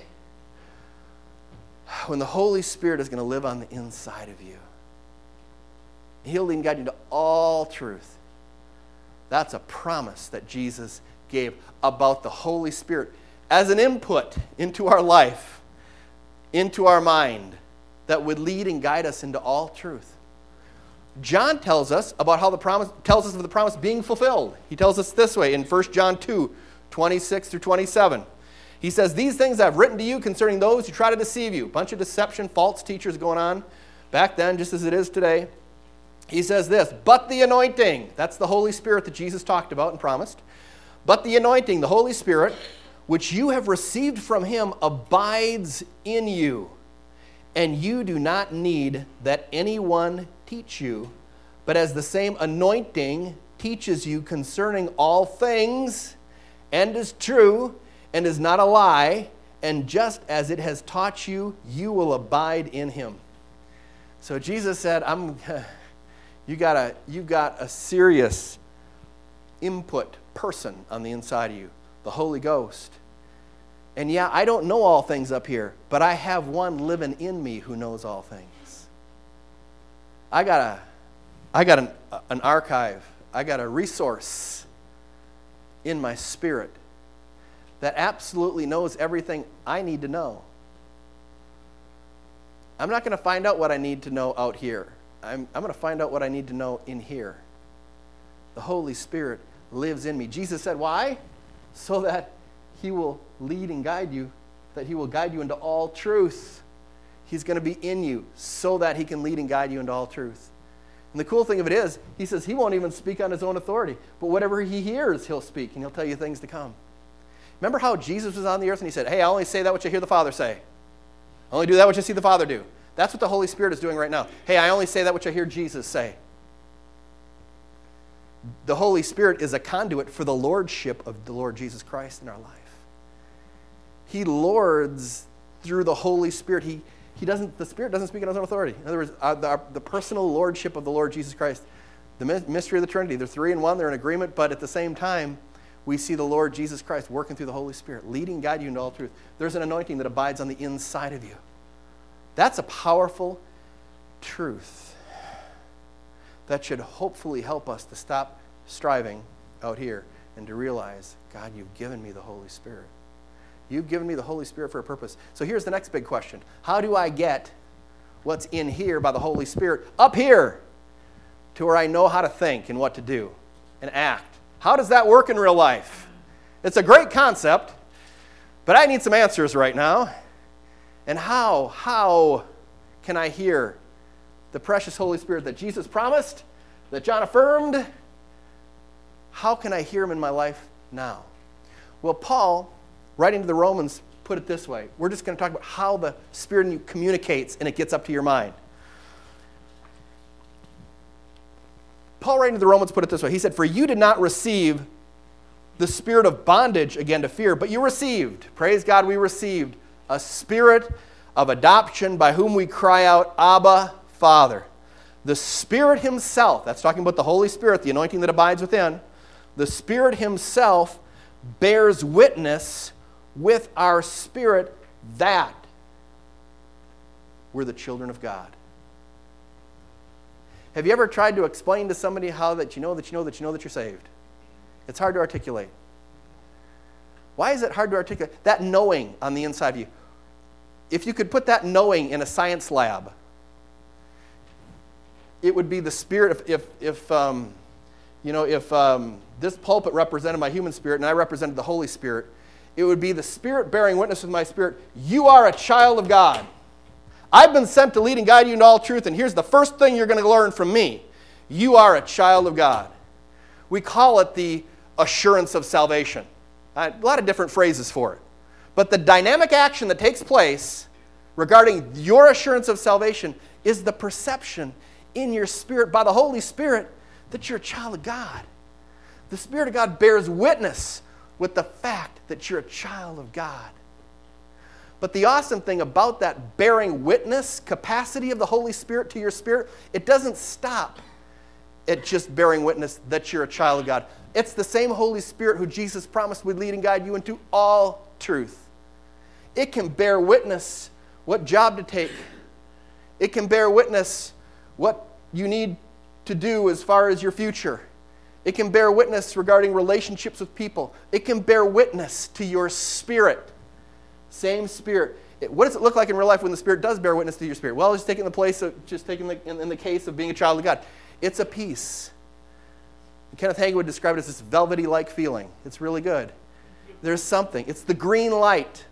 when the Holy Spirit is going to live on the inside of you. He'll lead and guide you to all truth. That's a promise that Jesus gave about the Holy Spirit as an input into our life, into our mind, that would lead and guide us into all truth. John tells us about how the promise tells us of the promise being fulfilled. He tells us this way in First John two, twenty-six through twenty-seven. He says, these things I've written to you concerning those who try to deceive you. Bunch of deception, false teachers going on back then, just as it is today. He says this, but the anointing, that's the Holy Spirit that Jesus talked about and promised. But the anointing, the Holy Spirit, which you have received from him, abides in you. And you do not need that anyone teach you, but as the same anointing teaches you concerning all things, and is true, and is not a lie, and just as it has taught you, you will abide in him. So Jesus said, I'm, you got a, you got a serious input person on the inside of you, the Holy Ghost. And yeah, I don't know all things up here, but I have one living in me who knows all things. I got a, I got an, an archive. I got a resource in my spirit that absolutely knows everything I need to know. I'm not going to find out what I need to know out here. I'm, I'm going to find out what I need to know in here. The Holy Spirit lives in me. Jesus said, why? So that he will lead and guide you, that he will guide you into all truth. He's going to be in you so that he can lead and guide you into all truth. And the cool thing of it is, he says he won't even speak on his own authority, but whatever he hears, he'll speak, and he'll tell you things to come. Remember how Jesus was on the earth and he said, hey, I only say that which I hear the Father say. I only do that which I see the Father do. That's what the Holy Spirit is doing right now. Hey, I only say that which I hear Jesus say. The Holy Spirit is a conduit for the lordship of the Lord Jesus Christ in our life. He lords through the Holy Spirit. He, he doesn't, the Spirit doesn't speak on his own authority. In other words, uh, the, the personal lordship of the Lord Jesus Christ, the mystery of the Trinity, they're three in one, they're in agreement, but at the same time, we see the Lord Jesus Christ working through the Holy Spirit, leading and guiding you into all truth. There's an anointing that abides on the inside of you. That's a powerful truth that should hopefully help us to stop striving out here and to realize, God, you've given me the Holy Spirit. You've given me the Holy Spirit for a purpose. So here's the next big question. How do I get what's in here by the Holy Spirit up here to where I know how to think and what to do and act? How does that work in real life? It's a great concept, but I need some answers right now. And how, how can I hear the precious Holy Spirit that Jesus promised that John affirmed, how can I hear him in my life now? Well, Paul, writing to the Romans, put it this way. We're just going to talk about how the Spirit in you communicates and it gets up to your mind. Paul, writing to the Romans, put it this way. He said, for you did not receive the spirit of bondage again to fear, but you received, praise God, we received a spirit of adoption by whom we cry out, Abba, Father. The Spirit himself, that's talking about the Holy Spirit, the anointing that abides within, the Spirit himself bears witness with our spirit that we're the children of God. Have you ever tried to explain to somebody how that you know that you know that you know that you're saved? It's hard to articulate. Why is it hard to articulate? That knowing on the inside of you. If you could put that knowing in a science lab, it would be the spirit. If, if, if um, you know, if um, this pulpit represented my human spirit and I represented the Holy Spirit, it would be the Spirit bearing witness with my spirit. You are a child of God. I've been sent to lead and guide you into all truth, and here's the first thing you're going to learn from me. You are a child of God. We call it the assurance of salvation. A lot of different phrases for it. But the dynamic action that takes place regarding your assurance of salvation is the perception in your spirit by the Holy Spirit that you're a child of God. The Spirit of God bears witness with the fact that you're a child of God. But the awesome thing about that bearing witness capacity of the Holy Spirit to your spirit, it doesn't stop at just bearing witness that you're a child of God. It's the same Holy Spirit who Jesus promised would lead and guide you into all truth. It can bear witness what job to take. It can bear witness what you need to do as far as your future. It can bear witness regarding relationships with people. It can bear witness to your spirit. Same Spirit. It, what does it look like in real life when the Spirit does bear witness to your spirit? Well, just taking the place of, just taking the, in, in the case of being a child of God. It's a peace. Kenneth Hagin would describe it as this velvety-like feeling. It's really good. There's something. It's the green light.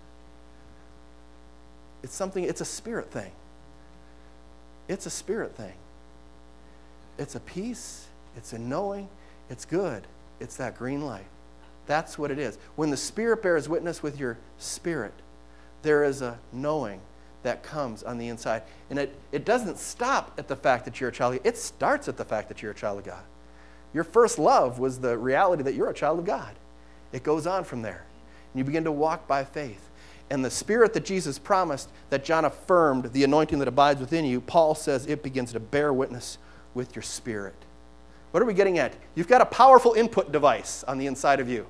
It's something, it's a spirit thing. It's a spirit thing. It's a peace. It's a knowing. It's good. It's that green light. That's what it is. When the Spirit bears witness with your spirit, there is a knowing that comes on the inside. And it, it doesn't stop at the fact that you're a child of God. It starts at the fact that you're a child of God. Your first love was the reality that you're a child of God. It goes on from there. And you begin to walk by faith. And the Spirit that Jesus promised, that John affirmed, the anointing that abides within you, Paul says it begins to bear witness with your spirit. What are we getting at? You've got a powerful input device on the inside of you.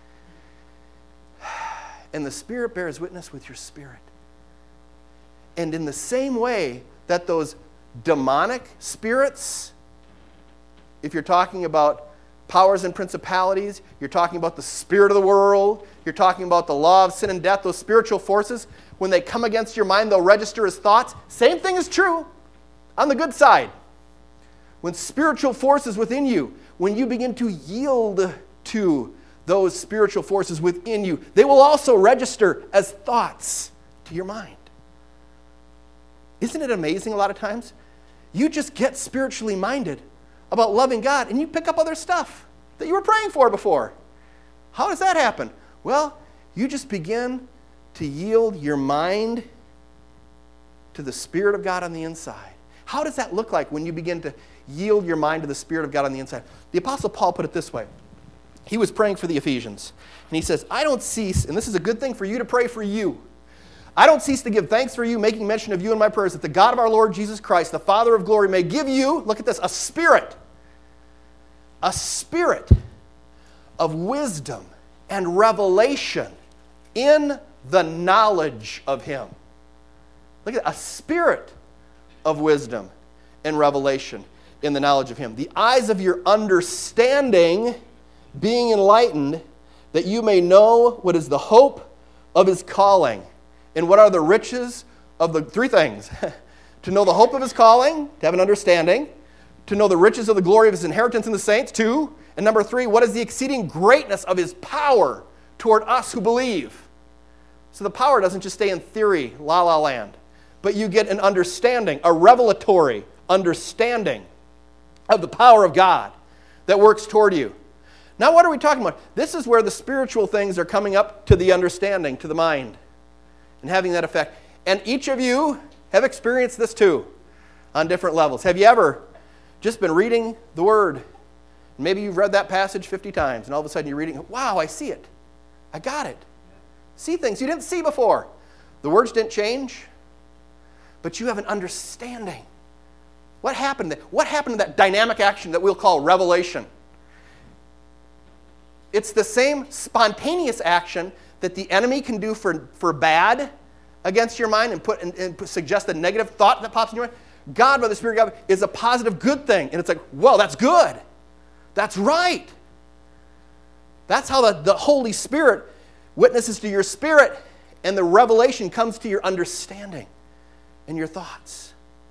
And the Spirit bears witness with your spirit. And in the same way that those demonic spirits, if you're talking about powers and principalities, you're talking about the spirit of the world, you're talking about the law of sin and death, those spiritual forces, when they come against your mind, they'll register as thoughts. Same thing is true on the good side. When spiritual forces within you, when you begin to yield to those spiritual forces within you, they will also register as thoughts to your mind. Isn't it amazing a lot of times? You just get spiritually minded about loving God and you pick up other stuff that you were praying for before. How does that happen? Well, you just begin to yield your mind to the Spirit of God on the inside. How does that look like when you begin to yield your mind to the Spirit of God on the inside? The Apostle Paul put it this way. He was praying for the Ephesians. And he says, I don't cease, and this is a good thing for you to pray for you. I don't cease to give thanks for you, making mention of you in my prayers, that the God of our Lord Jesus Christ, the Father of glory, may give you, look at this, a spirit, a spirit of wisdom and revelation in the knowledge of him. Look at that, a spirit of wisdom and revelation in the knowledge of him. The eyes of your understanding being enlightened, that you may know what is the hope of his calling, and what are the riches of the three things. To know the hope of his calling, to have an understanding, to know the riches of the glory of his inheritance in the saints, two, and number three, what is the exceeding greatness of his power toward us who believe. So the power doesn't just stay in theory, la la land, but you get an understanding, a revelatory understanding of the power of God that works toward you. Now what are we talking about? This is where the spiritual things are coming up to the understanding, to the mind, and having that effect. And each of you have experienced this too on different levels. Have you ever just been reading the Word? Maybe you've read that passage fifty times, and all of a sudden you're reading, wow, I see it. I got it. See things you didn't see before. The words didn't change, but you have an understanding. What happened? What happened to that dynamic action that we'll call revelation? It's the same spontaneous action that the enemy can do for, for bad against your mind and put and, and suggest a negative thought that pops in your mind. God, by the Spirit of God, is a positive good thing. And it's like, well, that's good. That's right. That's how the, the Holy Spirit witnesses to your spirit, and the revelation comes to your understanding and your thoughts.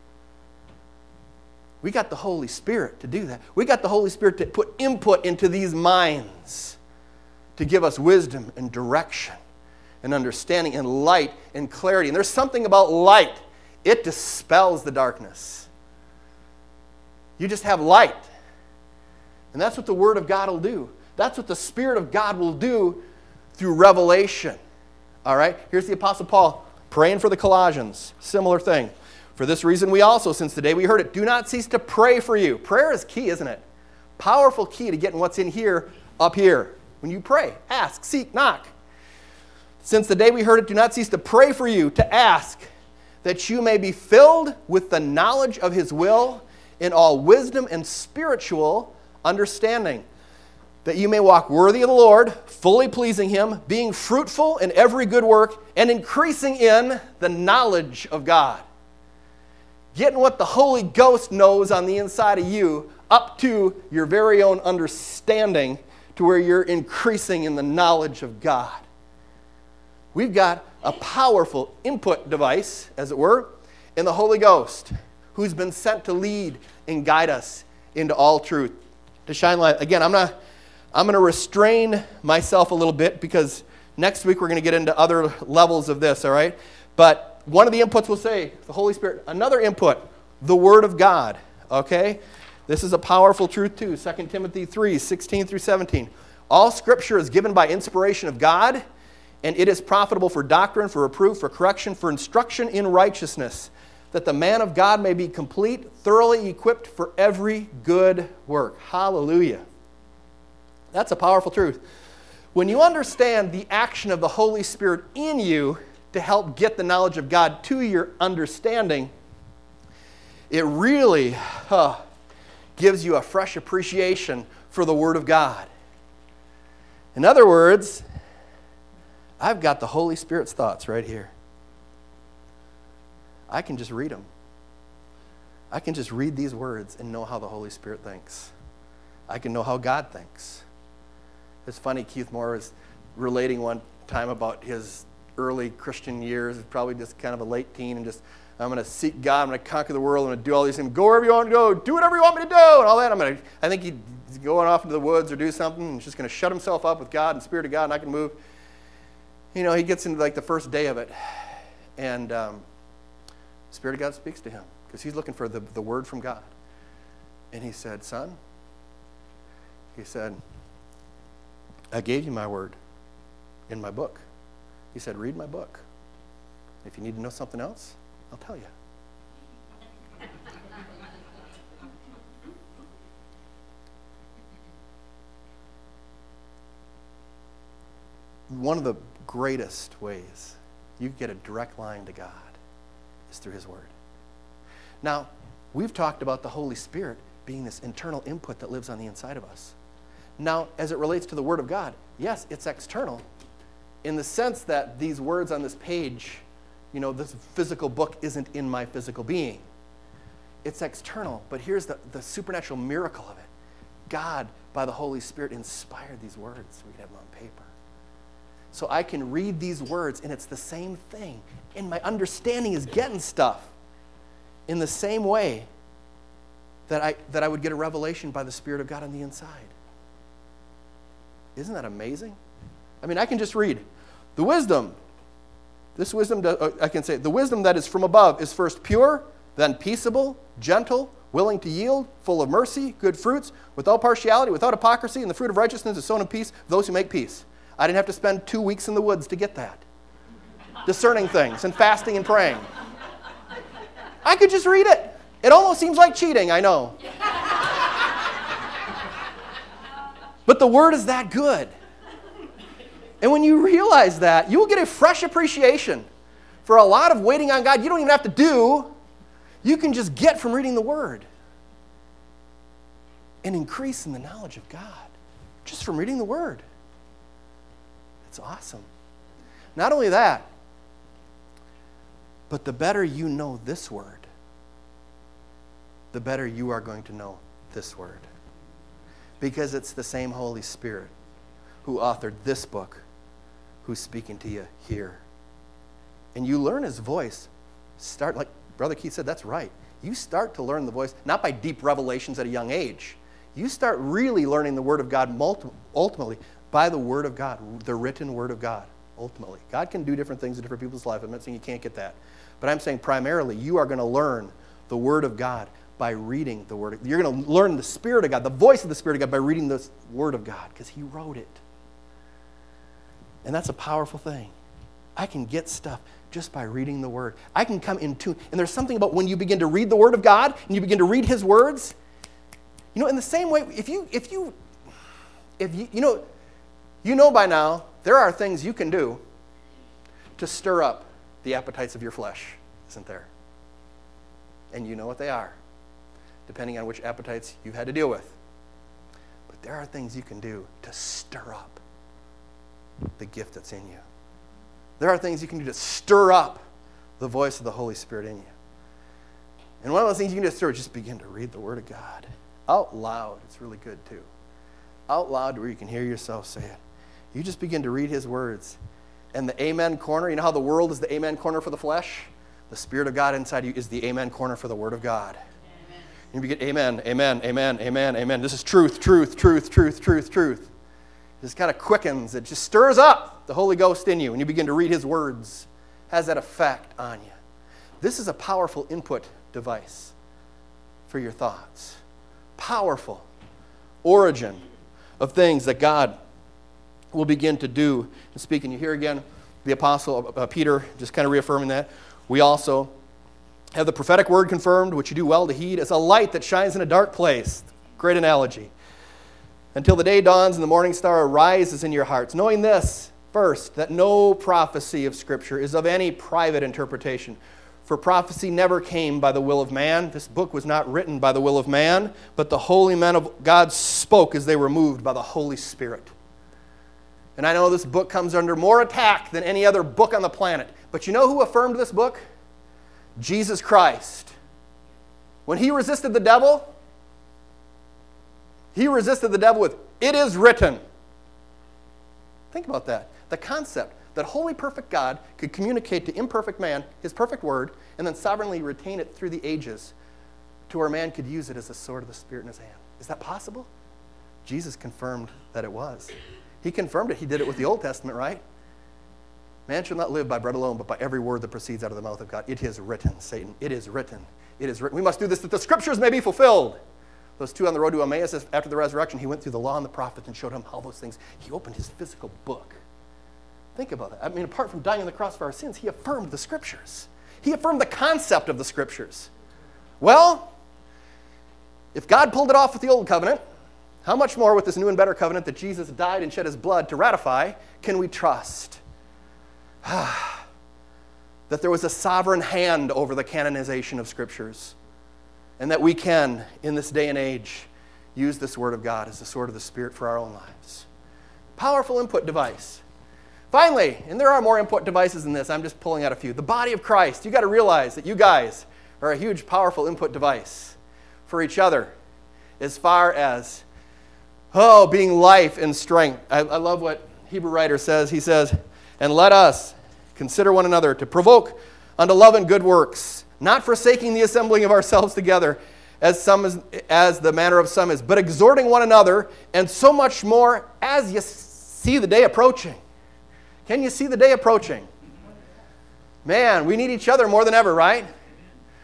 We got the Holy Spirit to do that. We got the Holy Spirit to put input into these minds to give us wisdom and direction and understanding and light and clarity. And there's something about light. It dispels the darkness. You just have light. And that's what the Word of God will do. That's what the Spirit of God will do through revelation. All right? Here's the Apostle Paul praying for the Colossians. Similar thing. For this reason we also, since the day we heard it, do not cease to pray for you. Prayer is key, isn't it? Powerful key to getting what's in here up here. When you pray, ask, seek, knock. Since the day we heard it, do not cease to pray for you, to ask that you may be filled with the knowledge of His will in all wisdom and spiritual understanding, that you may walk worthy of the Lord, fully pleasing Him, being fruitful in every good work, and increasing in the knowledge of God. Getting what the Holy Ghost knows on the inside of you up to your very own understanding, to where you're increasing in the knowledge of God. We've got a powerful input device, as it were, in the Holy Ghost, who's been sent to lead and guide us into all truth, to shine light. Again, I'm not, I'm going to restrain myself a little bit, because next week we're going to get into other levels of this, all right? But one of the inputs will say, the Holy Spirit. Another input, the Word of God, okay? This is a powerful truth too. Second Timothy three, sixteen through seventeen. All Scripture is given by inspiration of God, and it is profitable for doctrine, for reproof, for correction, for instruction in righteousness, that the man of God may be complete, thoroughly equipped for every good work. Hallelujah. That's a powerful truth. When you understand the action of the Holy Spirit in you to help get the knowledge of God to your understanding, it really huh, gives you a fresh appreciation for the Word of God. In other words, I've got the Holy Spirit's thoughts right here. I can just read them. I can just read these words and know how the Holy Spirit thinks. I can know how God thinks. It's funny, Keith Moore was relating one time about his early Christian years, probably just kind of a late teen, and just, I'm going to seek God, I'm going to conquer the world, I'm going to do all these things, go wherever you want to go, do whatever you want me to do, and all that. I'm going to, I think he's going off into the woods or do something, and he's just going to shut himself up with God and Spirit of God, not going to move. You know, he gets into like the first day of it, and um, Spirit of God speaks to him, because he's looking for the, the word from God. And he said, son, he said, I gave you my word in my book. He said, read my book. If you need to know something else, I'll tell you. One of the greatest ways you get a direct line to God is through His Word. Now, we've talked about the Holy Spirit being this internal input that lives on the inside of us. Now, as it relates to the Word of God, yes, it's external in the sense that these words on this page, you know, this physical book isn't in my physical being. It's external, but here's the, the supernatural miracle of it. God, by the Holy Spirit, inspired these words so we could have them on paper. So I can read these words, and it's the same thing. And my understanding is getting stuff in the same way that I, that I would get a revelation by the Spirit of God on the inside. Isn't that amazing? I mean, I can just read. The wisdom, this wisdom, I can say, the wisdom that is from above is first pure, then peaceable, gentle, willing to yield, full of mercy, good fruits, without partiality, without hypocrisy, and the fruit of righteousness is sown in peace, those who make peace. I didn't have to spend two weeks in the woods to get that. Discerning things and fasting and praying. I could just read it. It almost seems like cheating, I know. But the Word is that good. And when you realize that, you will get a fresh appreciation for a lot of waiting on God you don't even have to do. You can just get from reading the Word. And increase in the knowledge of God just from reading the Word. It's awesome. Not only that, but the better you know this Word, the better you are going to know this Word. Because it's the same Holy Spirit who authored this book who's speaking to you here. And you learn His voice. Start, like Brother Keith said, that's right. You start to learn the voice, not by deep revelations at a young age. You start really learning the Word of God ultimately by the Word of God, the written Word of God, ultimately. God can do different things in different people's lives. I'm not saying you can't get that. But I'm saying primarily you are going to learn the Word of God by reading the Word. You're going to learn the Spirit of God, the voice of the Spirit of God by reading the Word of God because He wrote it. And that's a powerful thing. I can get stuff just by reading the Word. I can come in tune. And there's something about when you begin to read the Word of God and you begin to read His words. You know, in the same way, if you, if you, if you, you know, you know by now, there are things you can do to stir up the appetites of your flesh, isn't there? And you know what they are, depending on which appetites you've had to deal with. But there are things you can do to stir up the gift that's in you. There are things you can do to stir up the voice of the Holy Spirit in you. And one of those things you can just do is just begin to read the Word of God. Out loud. It's really good too. Out loud where you can hear yourself say it. You just begin to read His words. And the amen corner, you know how the world is the amen corner for the flesh? The Spirit of God inside you is the amen corner for the Word of God. Amen. And you get amen, amen, amen, amen, amen. This is truth, truth, truth, truth, truth, truth. It just kind of quickens. It just stirs up the Holy Ghost in you. And you begin to read His words. It has that effect on you. This is a powerful input device for your thoughts. Powerful origin of things that God will begin to do and speak. And you hear again the Apostle uh, Peter just kind of reaffirming that. We also have the prophetic word confirmed, which you do well to heed, as a light that shines in a dark place. Great analogy. Until the day dawns and the morning star arises in your hearts. Knowing this, first, that no prophecy of Scripture is of any private interpretation. For prophecy never came by the will of man. This book was not written by the will of man, but the holy men of God spoke as they were moved by the Holy Spirit. And I know this book comes under more attack than any other book on the planet. But you know who affirmed this book? Jesus Christ. When He resisted the devil, He resisted the devil with, "It is written." Think about that. The concept that holy, perfect God could communicate to imperfect man His perfect word and then sovereignly retain it through the ages to where man could use it as a sword of the Spirit in his hand. Is that possible? Jesus confirmed that it was. He confirmed it. He did it with the Old Testament, right? Man shall not live by bread alone, but by every word that proceeds out of the mouth of God. It is written, Satan. It is written. It is written. We must do this that the Scriptures may be fulfilled. Those two on the road to Emmaus after the resurrection, He went through the law and the prophets and showed him how those things. He opened His physical book. Think about that. I mean, apart from dying on the cross for our sins, He affirmed the Scriptures. He affirmed the concept of the Scriptures. Well, if God pulled it off with the old covenant, how much more with this new and better covenant that Jesus died and shed His blood to ratify can we trust? That there was a sovereign hand over the canonization of Scriptures, and that we can, in this day and age, use this Word of God as the sword of the Spirit for our own lives. Powerful input device. Finally, and there are more input devices than this, I'm just pulling out a few. The body of Christ. You've got to realize that you guys are a huge, powerful input device for each other as far as, oh, being life and strength. I, I love what Hebrew writer says. He says, "And let us consider one another to provoke unto love and good works, not forsaking the assembling of ourselves together, as some is, as the manner of some is, but exhorting one another, and so much more as you see the day approaching." Can you see the day approaching? Man, we need each other more than ever, right?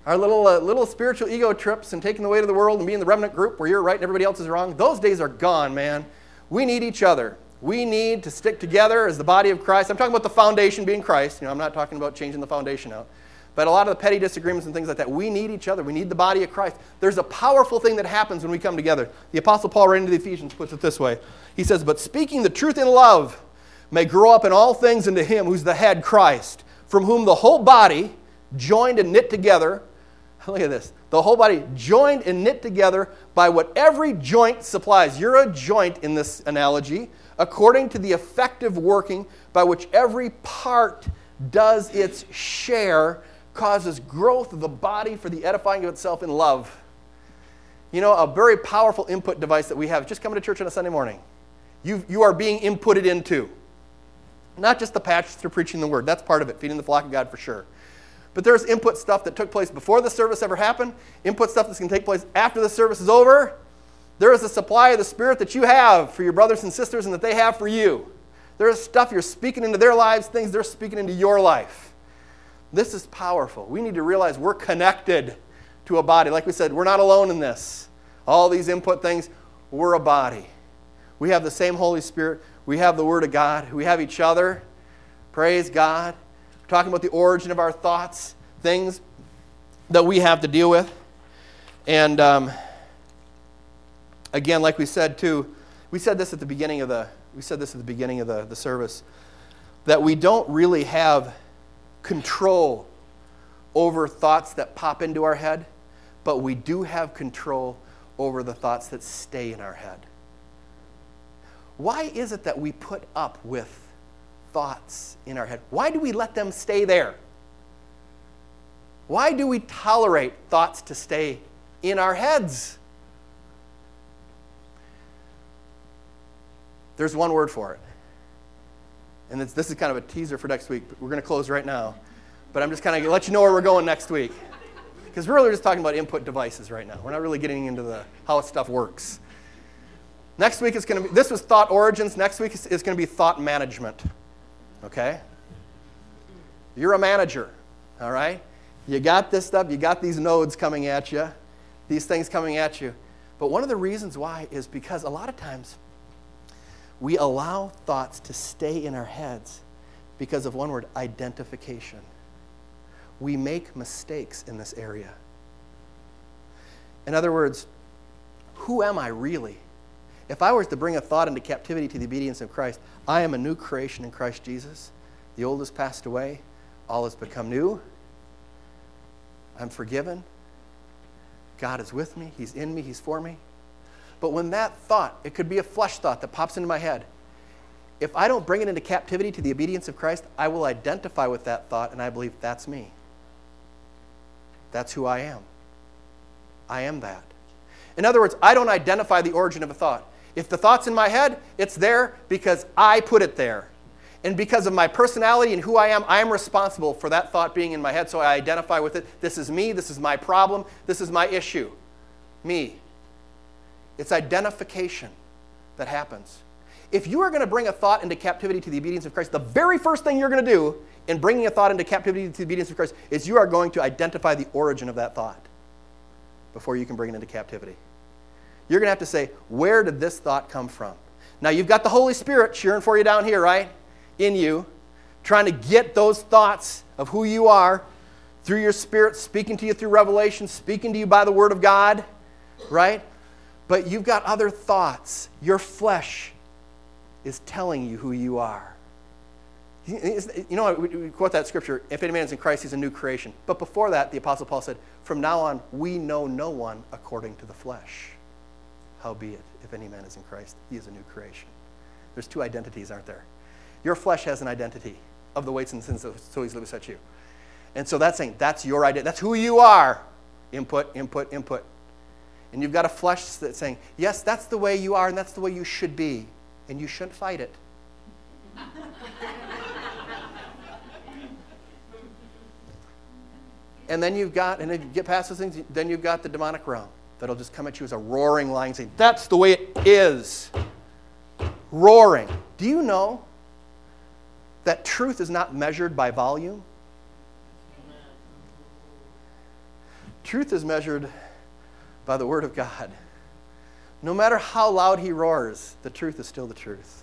Our little uh, little spiritual ego trips and taking the weight of the world and being the remnant group where you're right and everybody else is wrong, those days are gone, man. We need each other. We need to stick together as the body of Christ. I'm talking about the foundation being Christ. You know, I'm not talking about changing the foundation out. But a lot of the petty disagreements and things like that, we need each other. We need the body of Christ. There's a powerful thing that happens when we come together. The Apostle Paul, writing to the Ephesians, puts it this way. He says, but speaking the truth in love may grow up in all things into him who's the head, Christ, from whom the whole body, joined and knit together, look at this, the whole body joined and knit together by what every joint supplies. You're a joint in this analogy, according to the effective working by which every part does its share, causes growth of the body for the edifying of itself in love. You know, a very powerful input device that we have, just coming to church on a Sunday morning. You, you are being inputted into. Not just the patch through preaching the word. That's part of it, feeding the flock of God for sure. But there's input stuff that took place before the service ever happened, input stuff that's going to take place after the service is over. There is a supply of the Spirit that you have for your brothers and sisters and that they have for you. There is stuff you're speaking into their lives, things they're speaking into your life. This is powerful. We need to realize we're connected to a body. Like we said, we're not alone in this. All these input things, we're a body. We have the same Holy Spirit. We have the Word of God. We have each other. Praise God. We're talking about the origin of our thoughts, things that we have to deal with. And um, again, like we said too, we said this at the beginning of the we said this at the beginning of the, the service, that we don't really have control over thoughts that pop into our head, but we do have control over the thoughts that stay in our head. Why is it that we put up with thoughts in our head? Why do we let them stay there? Why do we tolerate thoughts to stay in our heads? There's one word for it. And it's, this is kind of a teaser for next week. But we're going to close right now. But I'm just kind of going to let you know where we're going next week. Because we're really just talking about input devices right now. We're not really getting into the how stuff works. Next week is going to be, this was thought origins. Next week is, is going to be thought management. Okay? You're a manager. All right? You got this stuff. You got these nodes coming at you. These things coming at you. But one of the reasons why is because a lot of times we allow thoughts to stay in our heads because of one word, identification. We make mistakes in this area. In other words, who am I really? If I was to bring a thought into captivity to the obedience of Christ, I am a new creation in Christ Jesus. The old has passed away. All has become new. I'm forgiven. God is with me. He's in me. He's for me. But when that thought, it could be a flesh thought that pops into my head, if I don't bring it into captivity to the obedience of Christ, I will identify with that thought, and I believe that's me. That's who I am. I am that. In other words, I don't identify the origin of a thought. If the thought's in my head, it's there because I put it there. And because of my personality and who I am, I am responsible for that thought being in my head, so I identify with it. This is me. This is my problem. This is my issue. Me. It's identification that happens. If you are going to bring a thought into captivity to the obedience of Christ, the very first thing you're going to do in bringing a thought into captivity to the obedience of Christ is you are going to identify the origin of that thought before you can bring it into captivity. You're going to have to say, where did this thought come from? Now, you've got the Holy Spirit cheering for you down here, right? In you, trying to get those thoughts of who you are through your Spirit, speaking to you through revelation, speaking to you by the Word of God, right? But you've got other thoughts. Your flesh is telling you who you are. You know, we quote that scripture, if any man is in Christ, he's a new creation. But before that, the Apostle Paul said, from now on, we know no one according to the flesh. Howbeit, if any man is in Christ, he is a new creation. There's two identities, aren't there? Your flesh has an identity of the weights and sins that so easily beset you. And so that's saying, that's your identity. That's who you are. Input, input, input. And you've got a flesh that's saying, yes, that's the way you are, and that's the way you should be. And you shouldn't fight it. And then you've got, and if you get past those things, then you've got the demonic realm that'll just come at you as a roaring lion saying, that's the way it is. Roaring. Do you know that truth is not measured by volume? Truth is measured by the Word of God. No matter how loud he roars, the truth is still the truth.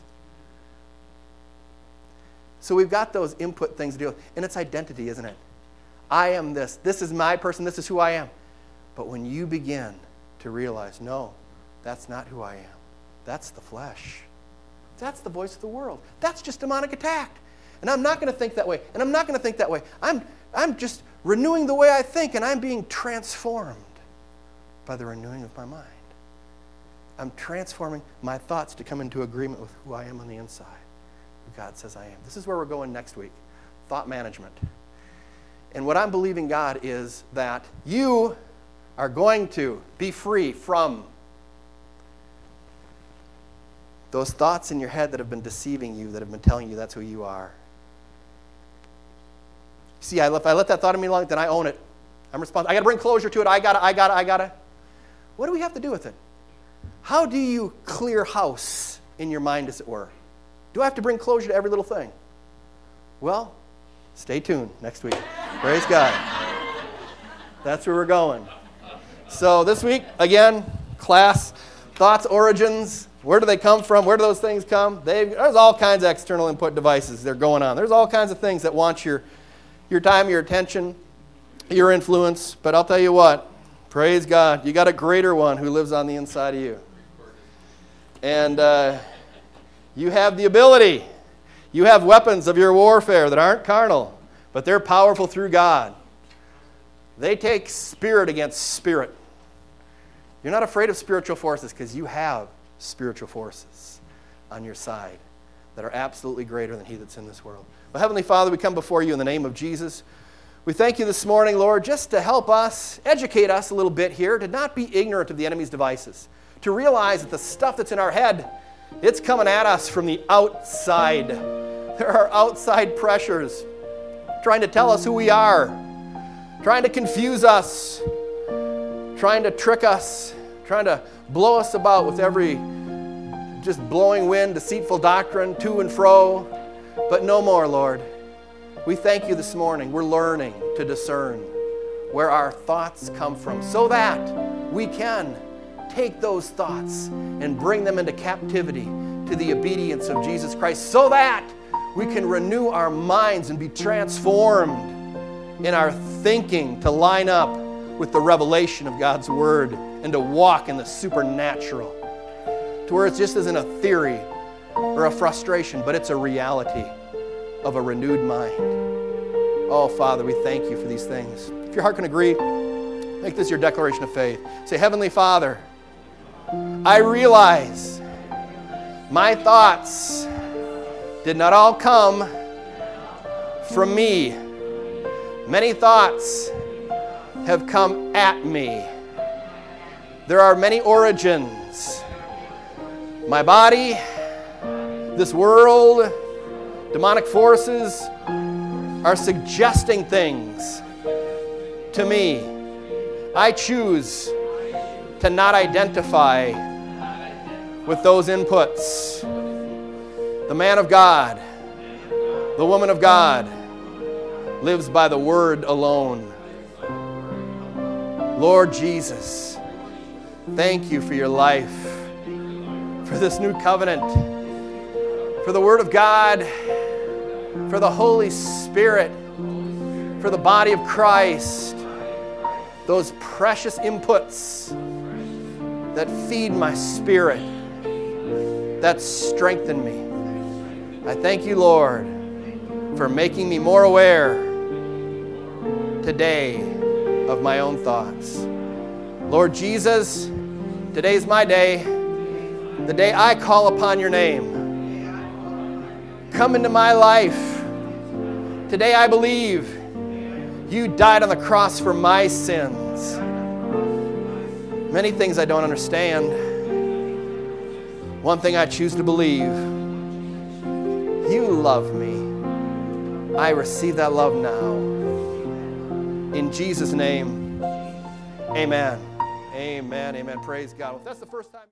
So we've got those input things to deal with. And it's identity, isn't it? I am this. This is my person. This is who I am. But when you begin to realize, no, that's not who I am. That's the flesh. That's the voice of the world. That's just demonic attack. And I'm not going to think that way. And I'm not going to think that way. I'm, I'm just renewing the way I think, and I'm being transformed by the renewing of my mind. I'm transforming my thoughts to come into agreement with who I am on the inside, who God says I am. This is where we're going next week, thought management. And what I'm believing God is that you are going to be free from those thoughts in your head that have been deceiving you, that have been telling you that's who you are. See, I let, if I let that thought in me long, then I own it. I'm responsible. I got to bring closure to it. I got to, I got to, I got to. What do we have to do with it? How do you clear house in your mind, as it were? Do I have to bring closure to every little thing? Well, stay tuned next week. Praise God. That's where we're going. So this week, again, class, thoughts, origins. Where do they come from? Where do those things come? They, there's all kinds of external input devices that are going on. There's all kinds of things that want your, your time, your attention, your influence. But I'll tell you what, praise God, you got a greater one who lives on the inside of you. And uh, you have the ability. You have weapons of your warfare that aren't carnal, but they're powerful through God. They take spirit against spirit. You're not afraid of spiritual forces because you have spiritual forces on your side that are absolutely greater than he that's in this world. Well, Heavenly Father, we come before you in the name of Jesus. We thank you this morning, Lord, just to help us, educate us a little bit here, to not be ignorant of the enemy's devices, to realize that the stuff that's in our head, it's coming at us from the outside. There are outside pressures trying to tell us who we are, trying to confuse us, trying to trick us, trying to blow us about with every just blowing wind, deceitful doctrine, to and fro. But no more, Lord. We thank you this morning. We're learning to discern where our thoughts come from so that we can take those thoughts and bring them into captivity to the obedience of Jesus Christ so that we can renew our minds and be transformed in our thinking to line up with the revelation of God's Word and to walk in the supernatural, to where it just isn't a theory or a frustration, but it's a reality of a renewed mind. Oh, Father, we thank you for these things. If your heart can agree, make this your declaration of faith. Say, Heavenly Father, I realize my thoughts did not all come from me. Many thoughts have come at me. There are many origins. My body, this world, demonic forces are suggesting things to me. I choose to not identify with those inputs. The man of God, the woman of God, lives by the Word alone. Lord Jesus, thank you for your life, for this new covenant, for the Word of God, for the Holy Spirit, for the body of Christ, those precious inputs that feed my spirit, that strengthen me. I thank you, Lord, for making me more aware today of my own thoughts. Lord Jesus, today's my day, the day I call upon your name. Come into my life. Today I believe you died on the cross for my sins. Many things I don't understand. One thing I choose to believe. You love me. I receive that love now. In Jesus' name, amen. Amen, amen. Praise God. Well, if that's the first time.